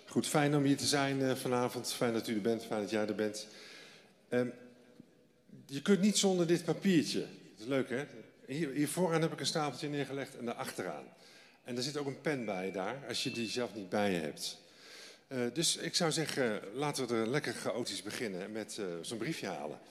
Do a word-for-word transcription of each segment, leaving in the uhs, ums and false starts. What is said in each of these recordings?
Goed, fijn om hier te zijn uh, vanavond. Fijn dat u er bent, fijn dat jij er bent. Um, je kunt niet zonder dit papiertje. Dat is leuk, hè? Hier, hier vooraan heb ik een stapeltje neergelegd en daar achteraan. En er zit ook een pen bij daar, als je die zelf niet bij je hebt. Uh, dus ik zou zeggen, laten we er lekker chaotisch beginnen met uh, zo'n briefje halen.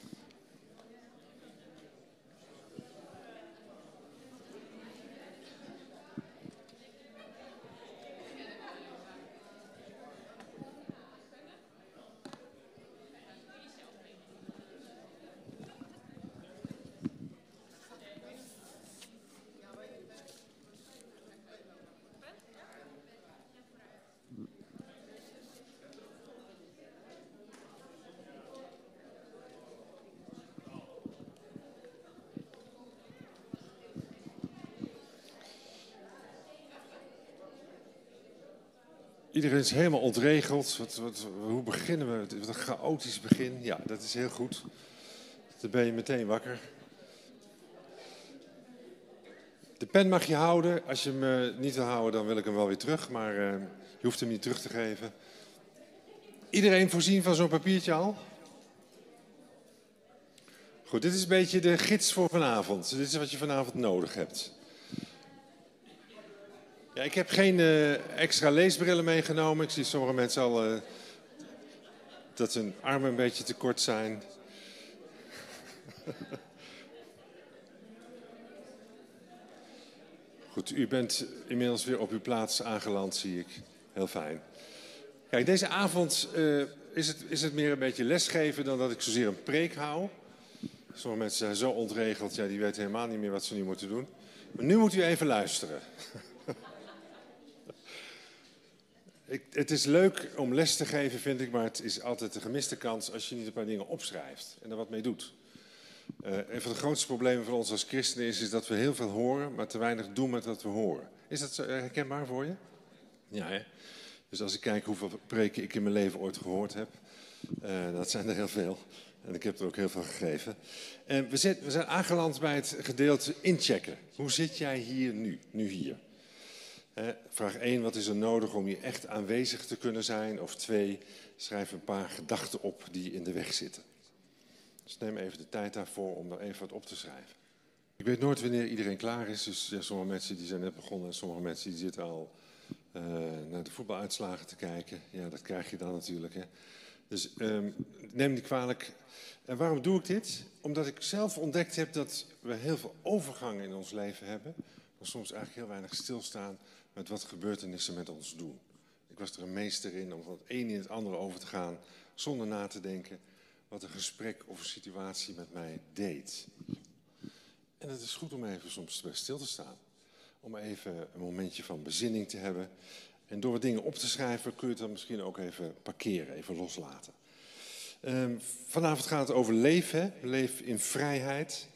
Iedereen is helemaal ontregeld. Wat, wat, hoe beginnen we? Wat een chaotisch begin. Ja, dat is heel goed. Dan ben je meteen wakker. De pen mag je houden. Als je hem uh, niet wil houden, dan wil ik hem wel weer terug. Maar uh, je hoeft hem niet terug te geven. Iedereen voorzien van zo'n papiertje al? Goed, dit is een beetje de gids voor vanavond. Dit is wat je vanavond nodig hebt. Ja, ik heb geen uh, extra leesbrillen meegenomen. Ik zie sommige mensen al uh, dat hun armen een beetje te kort zijn. Goed, u bent inmiddels weer op uw plaats aangeland, zie ik. Heel fijn. Kijk, deze avond uh, is, het, is het meer een beetje lesgeven dan dat ik zozeer een preek hou. Sommige mensen zijn zo ontregeld, ja, die weten helemaal niet meer wat ze nu moeten doen. Maar nu moet u even luisteren. Ik, het is leuk om les te geven, vind ik, maar het is altijd een gemiste kans als je niet een paar dingen opschrijft en er wat mee doet. Uh, een van de grootste problemen van ons als christenen is, is dat we heel veel horen, maar te weinig doen met wat we horen. Is dat herkenbaar voor je? Ja, hè? Dus als ik kijk hoeveel preken ik in mijn leven ooit gehoord heb, uh, dat zijn er heel veel. En ik heb er ook heel veel gegeven. En we, zit, we zijn aangeland bij het gedeelte inchecken. Hoe zit jij hier nu, nu hier? Vraag één, wat is er nodig om hier echt aanwezig te kunnen zijn? Of twee, schrijf een paar gedachten op die in de weg zitten. Dus neem even de tijd daarvoor om er even wat op te schrijven. Ik weet nooit wanneer iedereen klaar is. Dus ja, sommige mensen die zijn net begonnen en sommige mensen die zitten al uh, naar de voetbaluitslagen te kijken. Ja, dat krijg je dan natuurlijk. Hè. Dus um, neem niet kwalijk. En waarom doe ik dit? Omdat ik zelf ontdekt heb dat we heel veel overgangen in ons leven hebben. Maar soms eigenlijk heel weinig stilstaan met wat gebeurtenissen met ons doen. Ik was er een meester in om van het een in het andere over te gaan, zonder na te denken wat een gesprek of een situatie met mij deed. En het is goed om even soms bij stil te staan. Om even een momentje van bezinning te hebben. En door wat dingen op te schrijven kun je het dan misschien ook even parkeren, even loslaten. Um, vanavond gaat het over leven, hè? Leef in vrijheid.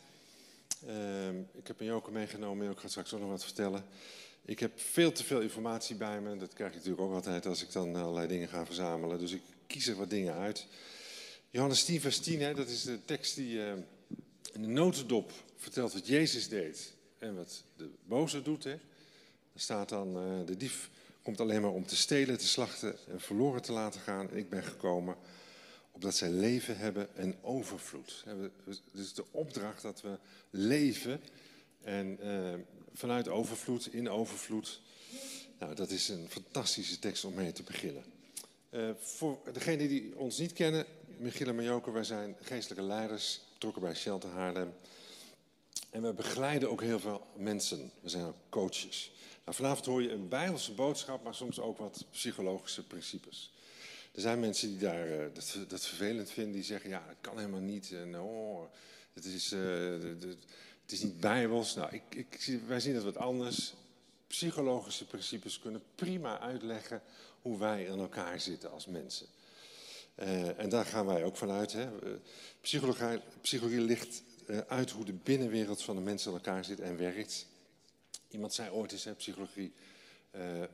Um, ik heb een joker meegenomen, ik ga straks ook nog wat vertellen. Ik heb veel te veel informatie bij me. Dat krijg ik natuurlijk ook altijd als ik dan allerlei dingen ga verzamelen. Dus ik kies er wat dingen uit. Johannes tien vers tien, hè, dat is de tekst die uh, in de notendop vertelt wat Jezus deed. En wat de boze doet. Hè. Er staat dan, uh, de dief komt alleen maar om te stelen, te slachten en verloren te laten gaan. En ik ben gekomen opdat zij leven hebben en overvloed. Het is de opdracht dat we leven en uh, vanuit overvloed, in overvloed. Nou, dat is een fantastische tekst om mee te beginnen. Uh, voor degenen die ons niet kennen, Michiel en Majoke, wij zijn geestelijke leiders, betrokken bij Shelter Haarlem. En we begeleiden ook heel veel mensen. We zijn ook coaches. Nou, vanavond hoor je een Bijbelse boodschap, maar soms ook wat psychologische principes. Er zijn mensen die daar, uh, dat, dat vervelend vinden, die zeggen, ja, dat kan helemaal niet. En, oh, het, is, uh, de, de, het is niet bijbels. Nou, ik, ik, wij zien het wat anders. Psychologische principes kunnen prima uitleggen hoe wij in elkaar zitten als mensen. Uh, en daar gaan wij ook vanuit. Hè. Psychologie, psychologie ligt uh, uit hoe de binnenwereld van de mens in elkaar zit en werkt. Iemand zei ooit eens, hè, psychologie uh, uh,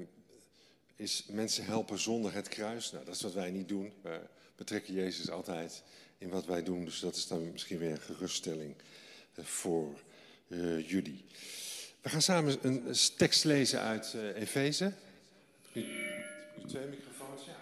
is mensen helpen zonder het kruis. Nou, dat is wat wij niet doen. We betrekken Jezus altijd in wat wij doen. Dus dat is dan misschien weer een geruststelling uh, voor uh, jullie. We gaan samen een tekst lezen uit uh, Efeze. twee microfoons, ja.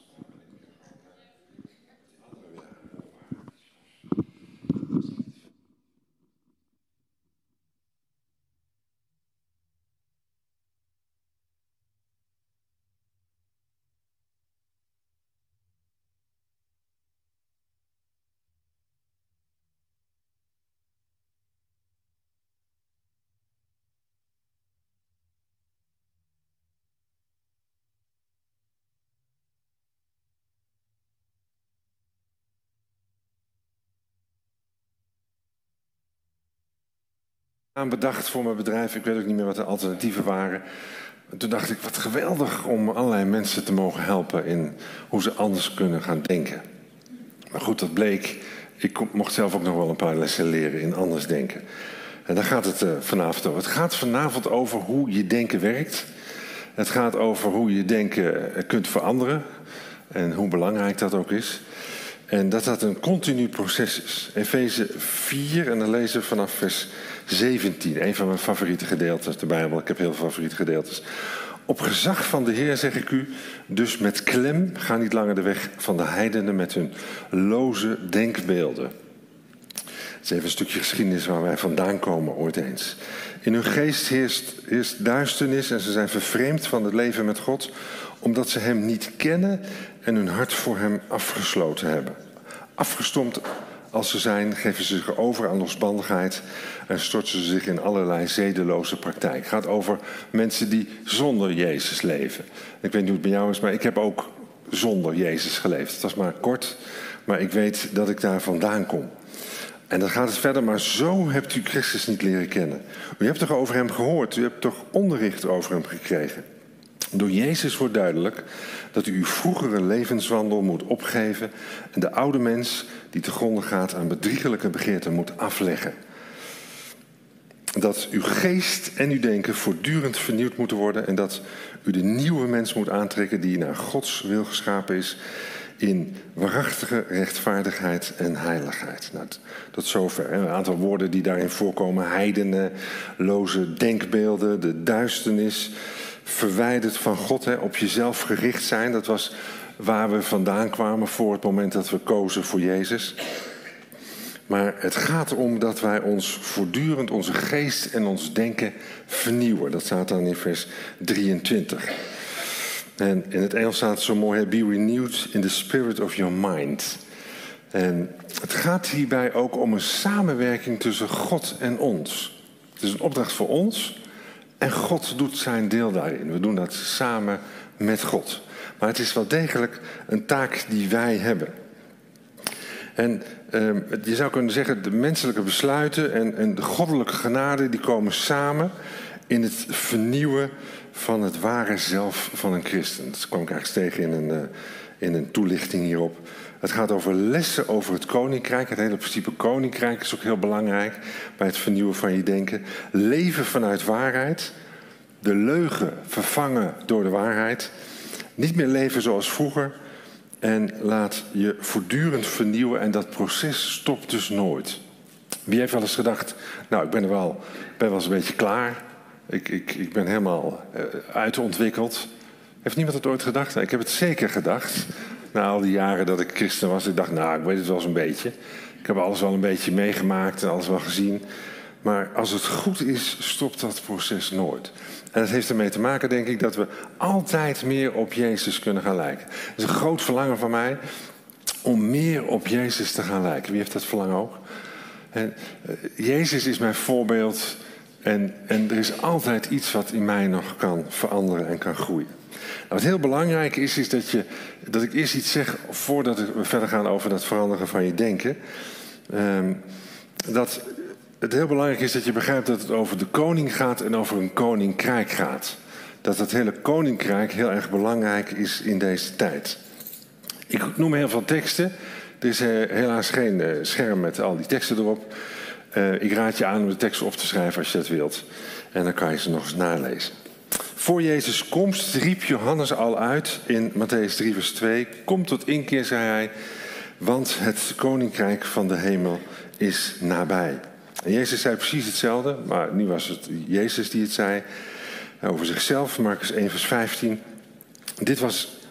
Aan bedacht voor mijn bedrijf. Ik weet ook niet meer wat de alternatieven waren. Toen dacht ik, wat geweldig om allerlei mensen te mogen helpen in hoe ze anders kunnen gaan denken. Maar goed, dat bleek. Ik mocht zelf ook nog wel een paar lessen leren in anders denken. En daar gaat het uh, vanavond over. Het gaat vanavond over hoe je denken werkt. Het gaat over hoe je denken kunt veranderen. En hoe belangrijk dat ook is. En dat dat een continu proces is. Efeze vier, en dan lezen we vanaf vers zeventien. Een van mijn favoriete gedeeltes uit de Bijbel. Ik heb heel veel favoriete gedeeltes. Op gezag van de Heer zeg ik u, dus met klem, ga niet langer de weg van de heidenen met hun loze denkbeelden. Het is even een stukje geschiedenis waar wij vandaan komen ooit eens. In hun geest heerst, heerst duisternis en ze zijn vervreemd van het leven met God, omdat ze hem niet kennen en hun hart voor hem afgesloten hebben. Afgestompt als ze zijn, geven ze zich over aan losbandigheid en storten ze zich in allerlei zedeloze praktijk. Het gaat over mensen die zonder Jezus leven. Ik weet niet hoe het bij jou is, maar ik heb ook zonder Jezus geleefd. Het was maar kort, maar ik weet dat ik daar vandaan kom. En dan gaat het verder, maar zo hebt u Christus niet leren kennen. U hebt toch over hem gehoord, u hebt toch onderricht over hem gekregen. Door Jezus wordt duidelijk dat u uw vroegere levenswandel moet opgeven en de oude mens die te gronde gaat aan bedriegelijke begeerten moet afleggen. Dat uw geest en uw denken voortdurend vernieuwd moeten worden en dat u de nieuwe mens moet aantrekken die naar Gods wil geschapen is in waarachtige rechtvaardigheid en heiligheid. Nou, tot zover. Een aantal woorden die daarin voorkomen. Heidenen, loze denkbeelden, de duisternis, verwijderd van God, hè, op jezelf gericht zijn. Dat was waar we vandaan kwamen voor het moment dat we kozen voor Jezus. Maar het gaat erom dat wij ons voortdurend, onze geest en ons denken vernieuwen. Dat staat dan in vers drieëntwintig. En in het Engels staat het zo mooi, be renewed in the spirit of your mind. En het gaat hierbij ook om een samenwerking tussen God en ons. Het is een opdracht voor ons en God doet zijn deel daarin. We doen dat samen met God. Maar het is wel degelijk een taak die wij hebben. En eh, je zou kunnen zeggen, de menselijke besluiten en, en de goddelijke genade die komen samen in het vernieuwen van het ware zelf van een christen. Dat kwam ik eigenlijk tegen in een, uh, in een toelichting hierop. Het gaat over lessen over het koninkrijk. Het hele principe koninkrijk is ook heel belangrijk bij het vernieuwen van je denken. Leven vanuit waarheid. De leugen vervangen door de waarheid. Niet meer leven zoals vroeger. En laat je voortdurend vernieuwen en dat proces stopt dus nooit. Wie heeft wel eens gedacht, nou ik ben er wel, ben wel eens een beetje klaar. Ik, ik, ik ben helemaal uh, uitontwikkeld. Heeft niemand het ooit gedacht? Nou, ik heb het zeker gedacht. Na al die jaren dat ik christen was. Ik dacht, nou, ik weet het wel eens een beetje. Ik heb alles wel een beetje meegemaakt en alles wel gezien. Maar als het goed is, stopt dat proces nooit. En dat heeft ermee te maken, denk ik, dat we altijd meer op Jezus kunnen gaan lijken. Het is een groot verlangen van mij om meer op Jezus te gaan lijken. Wie heeft dat verlangen ook? En, uh, Jezus is mijn voorbeeld. En, en er is altijd iets wat in mij nog kan veranderen en kan groeien. Nou, wat heel belangrijk is, is dat, je, dat ik eerst iets zeg voordat we verder gaan over dat veranderen van je denken. Um, dat het heel belangrijk is dat je begrijpt dat het over de koning gaat en over een koninkrijk gaat. Dat het hele koninkrijk heel erg belangrijk is in deze tijd. Ik noem heel veel teksten. Er is helaas geen scherm met al die teksten erop. Uh, ik raad je aan om de teksten op te schrijven als je dat wilt. En dan kan je ze nog eens nalezen. Voor Jezus' komst riep Johannes al uit in Mattheüs drie vers twee. Kom tot inkeer, zei hij, want het koninkrijk van de hemel is nabij. En Jezus zei precies hetzelfde, maar nu was het Jezus die het zei over zichzelf. Marcus één vers vijftien. Dit was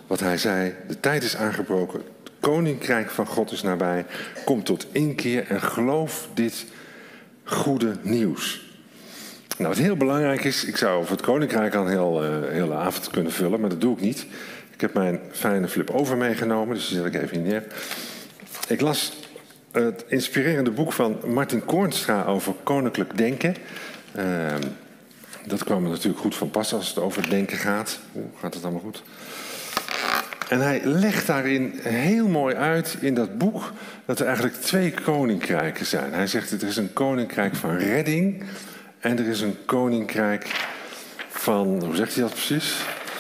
wat hij zei, de tijd is aangebroken, het koninkrijk van God is nabij, kom tot inkeer en geloof dit goede nieuws. Nou, wat heel belangrijk is, ik zou over het koninkrijk al een heel, uh, hele avond kunnen vullen, maar dat doe ik niet. Ik heb mijn fijne flip over meegenomen, dus die zet ik even hier neer. Ik las het inspirerende boek van Martin Koornstra over koninklijk denken. Uh, dat kwam er natuurlijk goed van pas als het over denken gaat. Oeh, gaat het allemaal goed? En hij legt daarin heel mooi uit in dat boek dat er eigenlijk twee koninkrijken zijn. Hij zegt dat er is een koninkrijk van redding en er is een koninkrijk van, hoe zegt hij dat precies?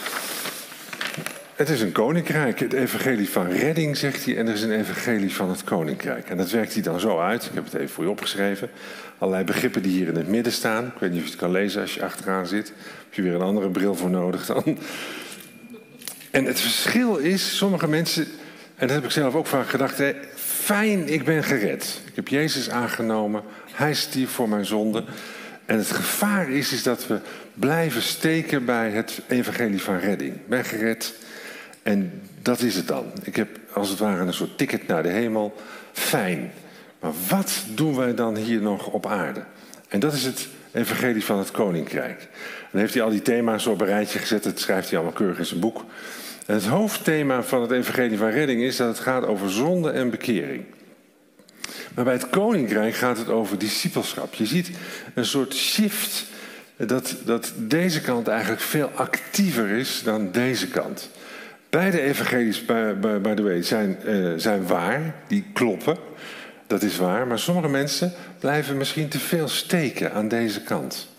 Het is een koninkrijk, het evangelie van redding, zegt hij, en er is een evangelie van het koninkrijk. En dat werkt hij dan zo uit, ik heb het even voor je opgeschreven. Allerlei begrippen die hier in het midden staan. Ik weet niet of je het kan lezen als je achteraan zit. Heb je weer een andere bril voor nodig dan. En het verschil is, sommige mensen, en dat heb ik zelf ook vaak gedacht, hè, fijn, ik ben gered. Ik heb Jezus aangenomen, hij stierf voor mijn zonde. En het gevaar is, is dat we blijven steken bij het evangelie van redding. Ik ben gered en dat is het dan. Ik heb als het ware een soort ticket naar de hemel. Fijn. Maar wat doen wij dan hier nog op aarde? En dat is het evangelie van het koninkrijk. En dan heeft hij al die thema's op een rijtje gezet. Dat schrijft hij allemaal keurig in zijn boek. En het hoofdthema van het evangelie van redding is dat het gaat over zonde en bekering. Maar bij het koninkrijk gaat het over discipelschap. Je ziet een soort shift dat, dat deze kant eigenlijk veel actiever is dan deze kant. Beide evangelies, by, by, by the way, zijn, uh, zijn waar, die kloppen. Dat is waar, maar sommige mensen blijven misschien te veel steken aan deze kant.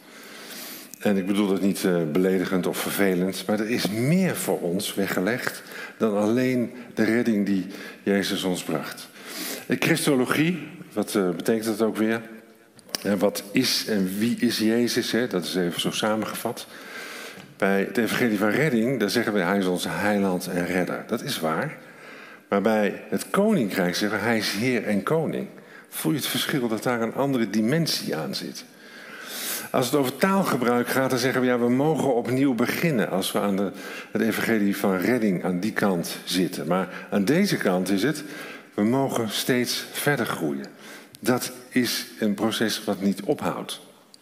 En ik bedoel dat niet uh, beledigend of vervelend, maar er is meer voor ons weggelegd dan alleen de redding die Jezus ons bracht. De Christologie, wat uh, betekent dat ook weer? En wat is en wie is Jezus? Hè? Dat is even zo samengevat. Bij het evangelie van redding, daar zeggen we hij is onze heiland en redder. Dat is waar. Maar bij het koninkrijk zeggen we hij is heer en koning. Voel je het verschil dat daar een andere dimensie aan zit? Als het over taalgebruik gaat, dan zeggen we ja, we mogen opnieuw beginnen als we aan de, het evangelie van redding aan die kant zitten. Maar aan deze kant is het, we mogen steeds verder groeien. Dat is een proces wat niet ophoudt.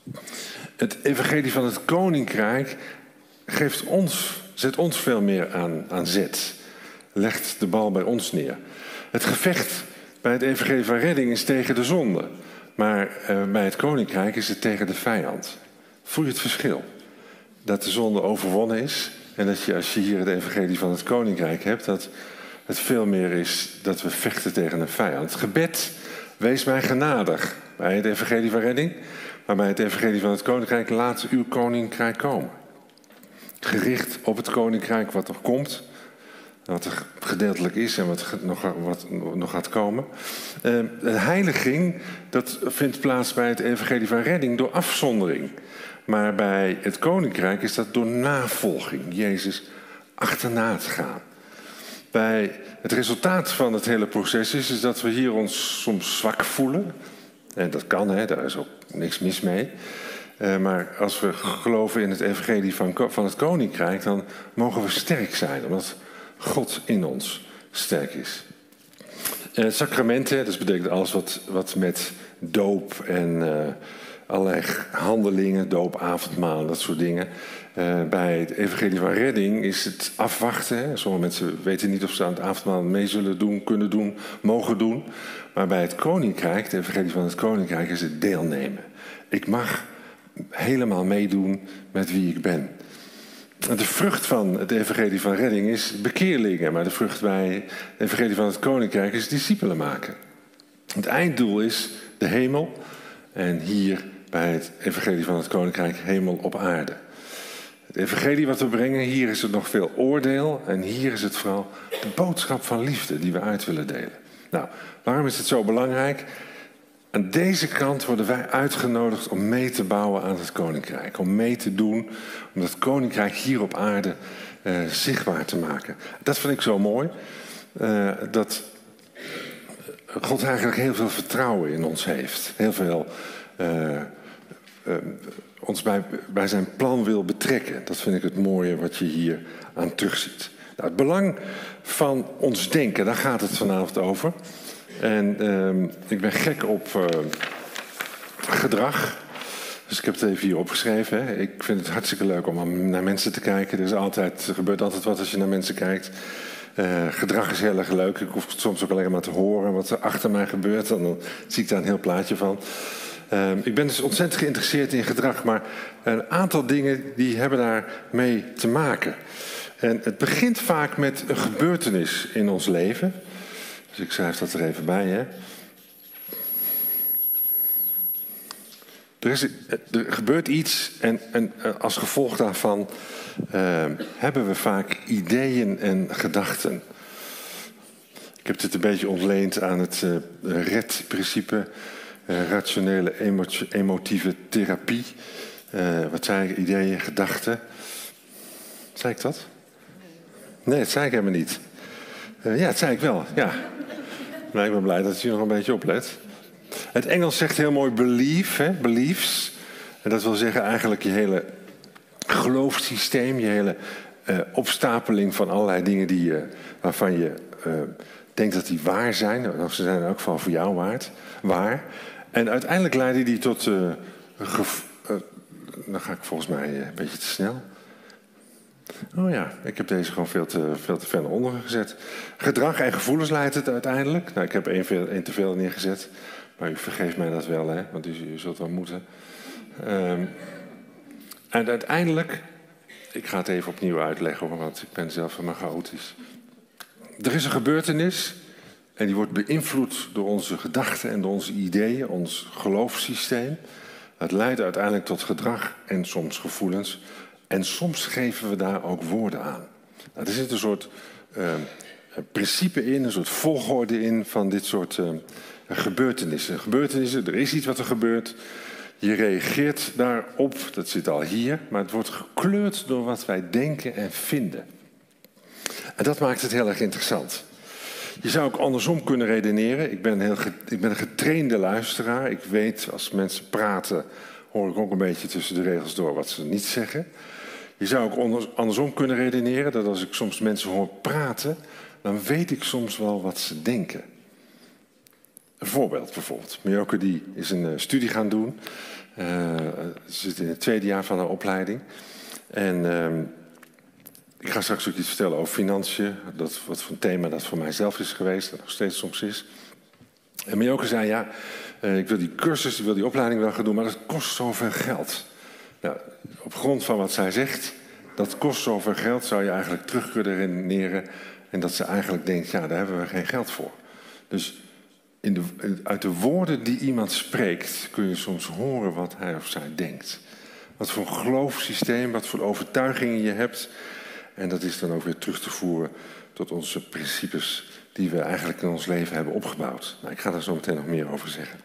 Het evangelie van het koninkrijk geeft ons, zet ons veel meer aan, aan zet. Legt de bal bij ons neer. Het gevecht bij het evangelie van redding is tegen de zonde. Maar uh, bij het koninkrijk is het tegen de vijand. Voel je het verschil? Dat de zonde overwonnen is. En dat je als je hier het evangelie van het koninkrijk hebt, dat het veel meer is dat we vechten tegen een vijand. Gebed, wees mij genadig bij het evangelie van redding. Maar bij het evangelie van het koninkrijk, laat uw koninkrijk komen. Gericht op het koninkrijk wat nog komt. Wat er gedeeltelijk is en wat nog, wat nog gaat komen. Uh, de heiliging, dat vindt plaats bij het evangelie van redding door afzondering. Maar bij het koninkrijk is dat door navolging. Jezus achterna te gaan. Bij het resultaat van het hele proces is, is dat we hier ons soms zwak voelen. En dat kan, hè, daar is ook niks mis mee. Uh, maar als we geloven in het evangelie van, van het koninkrijk, dan mogen we sterk zijn. Omdat God in ons sterk is. Uh, sacramenten, dat betekent alles wat, wat met doop en uh, allerlei handelingen, doop, avondmaal, dat soort dingen. Uh, bij het evangelie van redding is het afwachten. Hè. Sommige mensen weten niet of ze aan het avondmaal mee zullen doen, kunnen doen, mogen doen. Maar bij het koninkrijk, het evangelie van het koninkrijk, is het deelnemen. Ik mag helemaal meedoen met wie ik ben. De vrucht van het evangelie van redding is bekeerlingen. Maar de vrucht bij het evangelie van het koninkrijk is discipelen maken. Het einddoel is de hemel. En hier bij het evangelie van het koninkrijk hemel op aarde. Het evangelie wat we brengen, hier is het nog veel oordeel. En hier is het vooral de boodschap van liefde die we uit willen delen. Nou, waarom is het zo belangrijk? Aan deze kant worden wij uitgenodigd om mee te bouwen aan het koninkrijk. Om mee te doen, om dat koninkrijk hier op aarde uh, zichtbaar te maken. Dat vind ik zo mooi. Uh, dat God eigenlijk heel veel vertrouwen in ons heeft. Heel veel uh, uh, ons bij, bij zijn plan wil betrekken. Dat vind ik het mooie wat je hier aan terugziet. Nou, het belang van ons denken, daar gaat het vanavond over. En uh, ik ben gek op uh, gedrag. Dus ik heb het even hier opgeschreven. Hè. Ik vind het hartstikke leuk om naar mensen te kijken. Er, is altijd, er gebeurt altijd wat als je naar mensen kijkt. Uh, gedrag is heel erg leuk. Ik hoef soms ook alleen maar te horen wat er achter mij gebeurt. En dan zie ik daar een heel plaatje van. Uh, ik ben dus ontzettend geïnteresseerd in gedrag. Maar een aantal dingen die hebben daarmee te maken. En het begint vaak met een gebeurtenis in ons leven. Dus ik schrijf dat er even bij, hè. Er, is, er gebeurt iets en, en als gevolg daarvan uh, hebben we vaak ideeën en gedachten. Ik heb dit een beetje ontleend aan het uh, R E T-principe, uh, rationele emo- emotieve therapie. Uh, wat zei ik? Ideeën, gedachten. Zei ik dat? Nee, dat zei ik helemaal niet. Uh, ja, dat zei ik wel, ja. Nou, ik ben blij dat je nog een beetje oplet. Het Engels zegt heel mooi belief, hè, beliefs. En dat wil zeggen eigenlijk je hele geloofssysteem, je hele uh, opstapeling van allerlei dingen die je, waarvan je uh, denkt dat die waar zijn. Of ze zijn in elk geval voor jou waard, waar. En uiteindelijk leiden die tot... Uh, gev- uh, dan ga ik volgens mij uh, een beetje te snel. Oh ja, ik heb deze gewoon veel te, veel te ver naar onderen gezet. Gedrag en gevoelens leidt het uiteindelijk. Nou, ik heb één, veel, één te veel neergezet. Maar u vergeeft mij dat wel, hè? Want u, u zult wel moeten. Um, en uiteindelijk... Ik ga het even opnieuw uitleggen, hoor, want ik ben zelf helemaal chaotisch. Er is een gebeurtenis... en die wordt beïnvloed door onze gedachten en door onze ideeën... ons geloofssysteem. Het leidt uiteindelijk tot gedrag en soms gevoelens... En soms geven we daar ook woorden aan. Nou, er zit een soort uh, principe in, een soort volgorde in van dit soort uh, gebeurtenissen. Gebeurtenissen, er is iets wat er gebeurt. Je reageert daarop, dat zit al hier, maar het wordt gekleurd door wat wij denken en vinden. En dat maakt het heel erg interessant. Je zou ook andersom kunnen redeneren. Ik ben, heel ge- ik ben een getrainde luisteraar. Ik weet, als mensen praten, hoor ik ook een beetje tussen de regels door wat ze niet zeggen. Je zou ook andersom kunnen redeneren, dat als ik soms mensen hoor praten, dan weet ik soms wel wat ze denken. Een voorbeeld bijvoorbeeld. Mioke die is een uh, studie gaan doen. Uh, ze zit in het tweede jaar van haar opleiding. En uh, ik ga straks ook iets vertellen over financiën. Dat, wat voor een thema dat voor mijzelf is geweest, dat nog steeds soms is. En Mioke zei, ja, uh, ik wil die cursus, ik wil die opleiding wel gaan doen, maar dat kost zoveel geld. Nou, op grond van wat zij zegt, dat kost zoveel geld, zou je eigenlijk terug kunnen redeneren. En dat ze eigenlijk denkt, ja, daar hebben we geen geld voor. Dus in de, uit de woorden die iemand spreekt, kun je soms horen wat hij of zij denkt. Wat voor een geloofssysteem, wat voor overtuigingen je hebt. En dat is dan ook weer terug te voeren tot onze principes die we eigenlijk in ons leven hebben opgebouwd. Nou, ik ga daar zo meteen nog meer over zeggen.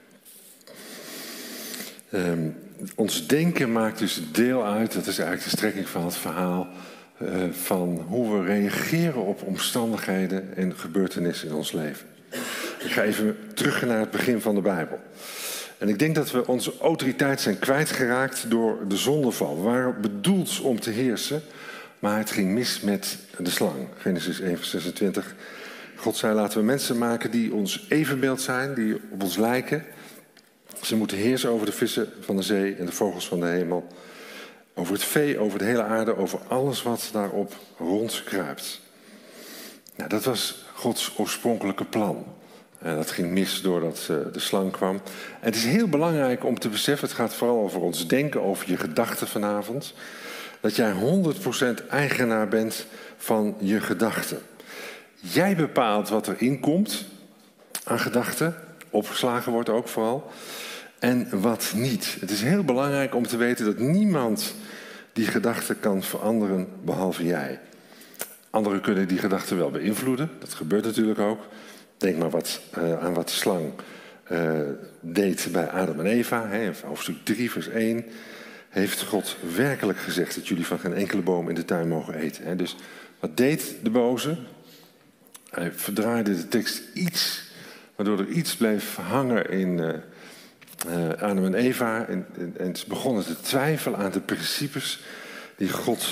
Um, ons denken maakt dus deel uit, dat is eigenlijk de strekking van het verhaal, uh, van hoe we reageren op omstandigheden en gebeurtenissen in ons leven. Ik ga even terug naar het begin van de Bijbel. En ik denk dat we onze autoriteit zijn kwijtgeraakt door de zondeval. We waren bedoeld om te heersen, maar het ging mis met de slang. Genesis één vers zesentwintig. God zei, laten we mensen maken die ons evenbeeld zijn, die op ons lijken. Ze moeten heersen over de vissen van de zee en de vogels van de hemel. Over het vee, over de hele aarde, over alles wat daarop rondkruipt. Nou, dat was Gods oorspronkelijke plan. En dat ging mis doordat uh, de slang kwam. En het is heel belangrijk om te beseffen, het gaat vooral over ons denken, over je gedachten vanavond, dat jij honderd procent eigenaar bent van je gedachten. Jij bepaalt wat erin komt aan gedachten, opgeslagen wordt ook vooral, en wat niet. Het is heel belangrijk om te weten dat niemand die gedachten kan veranderen, behalve jij. Anderen kunnen die gedachten wel beïnvloeden, dat gebeurt natuurlijk ook. Denk maar wat, uh, aan wat de slang uh, deed bij Adam en Eva. Hè, hoofdstuk drie, vers één. Heeft God werkelijk gezegd dat jullie van geen enkele boom in de tuin mogen eten. Hè? Dus wat deed de boze? Hij verdraaide de tekst iets, waardoor er iets bleef hangen in uh, uh, Adam en Eva. En, en, en ze begonnen te twijfelen aan de principes die God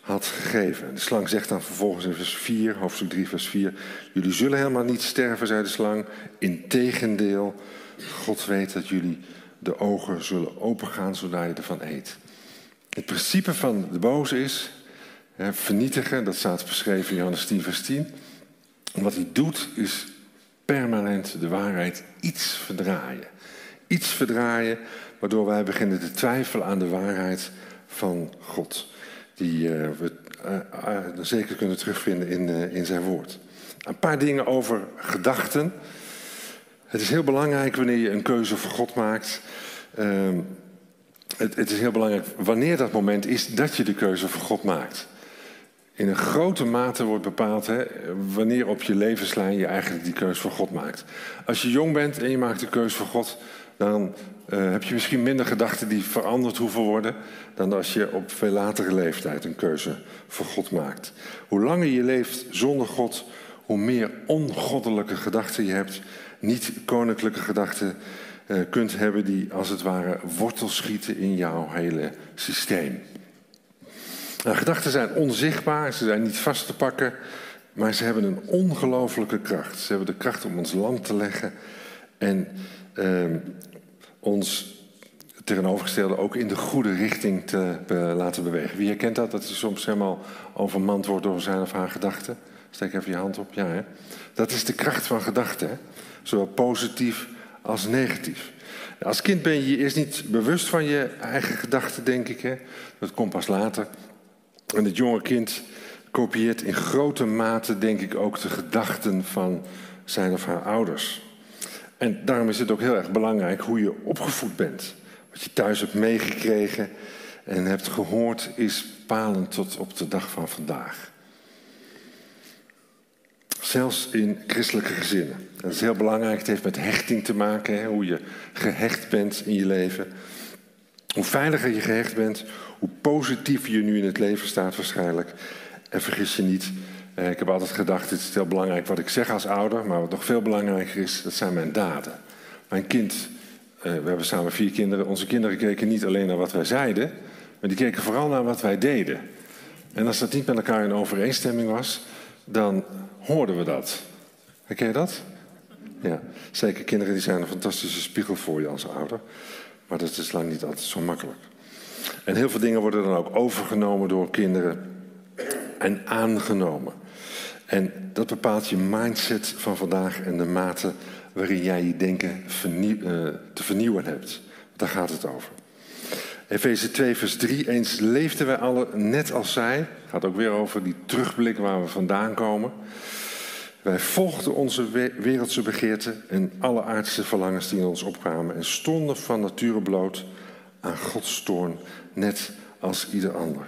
had gegeven. De slang zegt dan vervolgens in vers vier, hoofdstuk drie, vers vier... jullie zullen helemaal niet sterven, zei de slang. Integendeel, God weet dat jullie de ogen zullen opengaan zodra je ervan eet. Het principe van de boze is hè, vernietigen. Dat staat beschreven in Johannes tien, vers tien. En wat hij doet is permanent de waarheid iets verdraaien. Iets verdraaien waardoor wij beginnen te twijfelen aan de waarheid van God. Die uh, we uh, uh, zeker kunnen terugvinden in, uh, in zijn woord. Een paar dingen over gedachten. Het is heel belangrijk wanneer je een keuze voor God maakt. Uh, het, het is heel belangrijk wanneer dat moment is dat je de keuze voor God maakt. In een grote mate wordt bepaald hè, wanneer op je levenslijn je eigenlijk die keuze voor God maakt. Als je jong bent en je maakt de keuze voor God, dan uh, heb je misschien minder gedachten die veranderd hoeven worden dan als je op veel latere leeftijd een keuze voor God maakt. Hoe langer je leeft zonder God, hoe meer ongoddelijke gedachten je hebt, niet koninklijke gedachten uh, kunt hebben die als het ware wortel schieten in jouw hele systeem. Nou, gedachten zijn onzichtbaar, ze zijn niet vast te pakken, maar ze hebben een ongelooflijke kracht. Ze hebben de kracht om ons land te leggen en uh, ons tegenovergestelde ook in de goede richting te be- laten bewegen. Wie herkent dat? Dat je soms helemaal overmand wordt door zijn of haar gedachten. Steek even je hand op. Ja, hè? Dat is de kracht van gedachten, hè? Zowel positief als negatief. Als kind ben je je eerst niet bewust van je eigen gedachten, denk ik. Hè? Dat komt pas later. En het jonge kind kopieert in grote mate, denk ik, ook de gedachten van zijn of haar ouders. En daarom is het ook heel erg belangrijk hoe je opgevoed bent. Wat je thuis hebt meegekregen en hebt gehoord is bepalend tot op de dag van vandaag. Zelfs in christelijke gezinnen. Dat is heel belangrijk, het heeft met hechting te maken, hè, hoe je gehecht bent in je leven. Hoe veiliger je gehecht bent, hoe positiever je nu in het leven staat waarschijnlijk. En vergis je niet, eh, ik heb altijd gedacht, het is heel belangrijk wat ik zeg als ouder, maar wat nog veel belangrijker is, dat zijn mijn daden. Mijn kind, eh, we hebben samen vier kinderen, onze kinderen keken niet alleen naar wat wij zeiden, maar die keken vooral naar wat wij deden. En als dat niet met elkaar in overeenstemming was, dan hoorden we dat. Herken je dat? Ja, zeker kinderen die zijn een fantastische spiegel voor je als ouder. Maar dat is lang niet altijd zo makkelijk. En heel veel dingen worden dan ook overgenomen door kinderen en aangenomen. En dat bepaalt je mindset van vandaag en de mate waarin jij je denken vernieuw, uh, te vernieuwen hebt. Daar gaat het over. Efeze twee vers drie. Eens leefden wij allen net als zij. Het gaat ook weer over die terugblik waar we vandaan komen. Wij volgden onze wereldse begeerten en alle aardse verlangens die in ons opkwamen en stonden van nature bloot aan Gods toorn, net als ieder ander.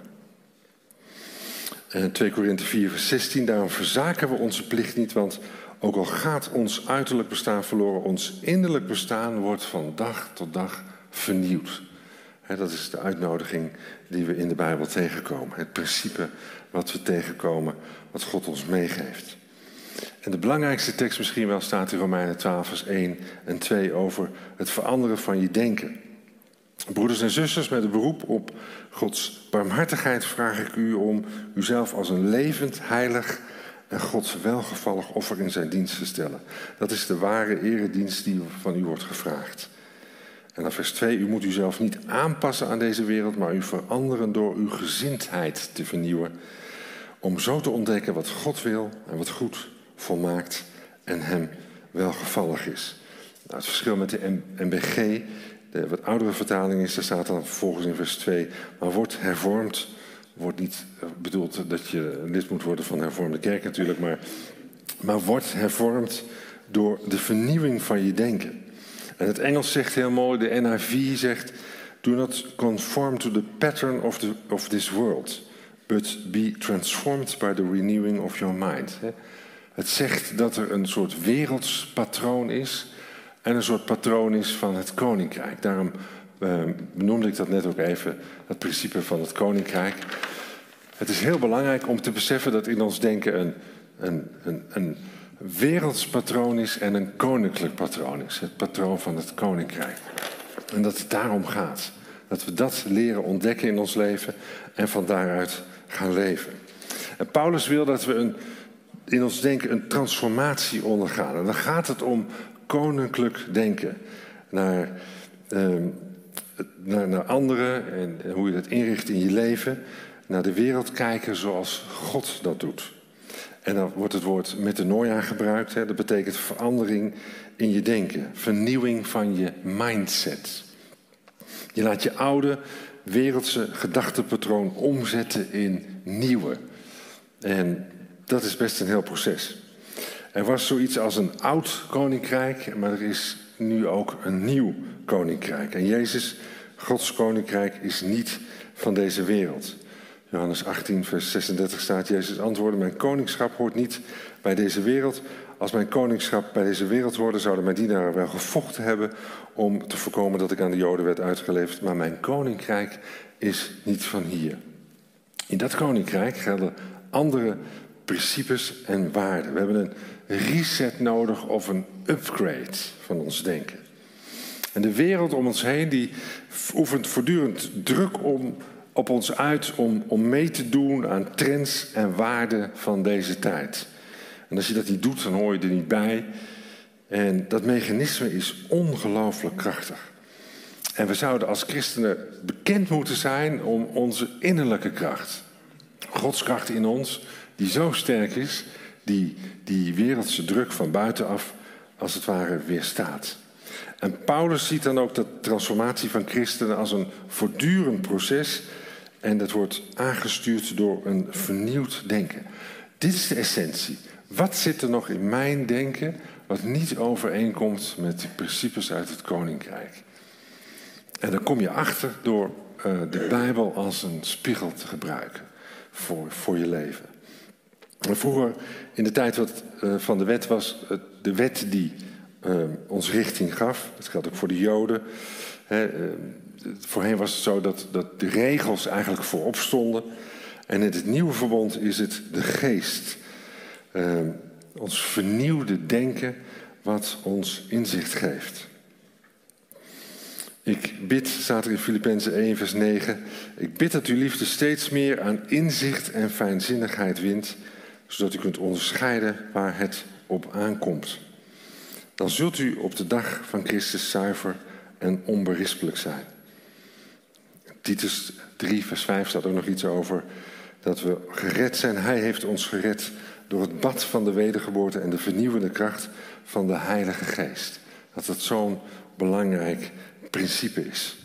En twee Korinthe vier vers zestien, daarom verzaken we onze plicht niet, want ook al gaat ons uiterlijk bestaan verloren, ons innerlijk bestaan wordt van dag tot dag vernieuwd. He, dat is de uitnodiging die we in de Bijbel tegenkomen. Het principe wat we tegenkomen, wat God ons meegeeft. En de belangrijkste tekst misschien wel staat in Romeinen twaalf vers één en twee over het veranderen van je denken. Broeders en zusters, met een beroep op Gods barmhartigheid vraag ik u om uzelf als een levend, heilig en Gods welgevallig offer in zijn dienst te stellen. Dat is de ware eredienst die van u wordt gevraagd. En dan vers twee, u moet uzelf niet aanpassen aan deze wereld, maar u veranderen door uw gezindheid te vernieuwen. Om zo te ontdekken wat God wil en wat goed, volmaakt en hem welgevallig is. Nou, het verschil met de M B G, de wat oudere vertaling is, daar staat dan vervolgens in vers twee, maar wordt hervormd, wordt niet bedoeld dat je lid moet worden van de hervormde kerk natuurlijk, maar, maar wordt hervormd door de vernieuwing van je denken. En het Engels zegt heel mooi, de N I V zegt, do not conform to the pattern of, the, of this world, but be transformed by the renewing of your mind. Het zegt dat er een soort werelds patroon is en een soort patroon is van het koninkrijk. Daarom uh, benoemde ik dat net ook even, het principe van het koninkrijk. Het is heel belangrijk om te beseffen dat in ons denken een, een, een, een werelds patroon is en een koninklijk patroon is. Het patroon van het koninkrijk. En dat het daarom gaat. Dat we dat leren ontdekken in ons leven en van daaruit gaan leven. En Paulus wil dat we een, in ons denken een transformatie ondergaan. En dan gaat het om koninklijk denken. Naar, eh, naar, naar anderen en, en hoe je dat inricht in je leven. Naar de wereld kijken zoals God dat doet. En dan wordt het woord metanoia gebruikt. Hè. Dat betekent verandering in je denken. Vernieuwing van je mindset. Je laat je oude wereldse gedachtepatroon omzetten in nieuwe. En dat is best een heel proces. Er was zoiets als een oud koninkrijk, maar er is nu ook een nieuw koninkrijk. En Jezus, Gods koninkrijk, is niet van deze wereld. Johannes achttien, vers zesendertig staat, Jezus antwoordde, mijn koningschap hoort niet bij deze wereld. Als mijn koningschap bij deze wereld hoorde, zouden mijn dienaren wel gevochten hebben om te voorkomen dat ik aan de Joden werd uitgeleverd. Maar mijn koninkrijk is niet van hier. In dat koninkrijk gelden andere principes en waarden. We hebben een reset nodig of een upgrade van ons denken. En de wereld om ons heen die oefent voortdurend druk om, op ons uit om, om mee te doen aan trends en waarden van deze tijd. En als je dat niet doet, dan hoor je er niet bij. En dat mechanisme is ongelooflijk krachtig. En we zouden als christenen bekend moeten zijn om onze innerlijke kracht. Gods kracht in ons, die zo sterk is, die die wereldse druk van buitenaf als het ware weerstaat. En Paulus ziet dan ook de transformatie van christenen als een voortdurend proces. En dat wordt aangestuurd door een vernieuwd denken. Dit is de essentie. Wat zit er nog in mijn denken wat niet overeenkomt met de principes uit het koninkrijk? En dan kom je achter door uh, de Bijbel als een spiegel te gebruiken voor, voor je leven. En vroeger, in de tijd wat, uh, van de wet, was uh, de wet die uh, ons richting gaf. Dat geldt ook voor de Joden. Hè, uh, voorheen was het zo dat, dat de regels eigenlijk voorop stonden. En in het nieuwe verbond is het de geest. Uh, ons vernieuwde denken wat ons inzicht geeft. Ik bid, staat er in Filippenzen één vers negen... ik bid dat uw liefde steeds meer aan inzicht en fijnzinnigheid wint, zodat u kunt onderscheiden waar het op aankomt. Dan zult u op de dag van Christus zuiver en onberispelijk zijn. Titus drie vers vijf staat ook nog iets over dat we gered zijn. Hij heeft ons gered door het bad van de wedergeboorte en de vernieuwende kracht van de Heilige Geest. Dat dat zo'n belangrijk principe is.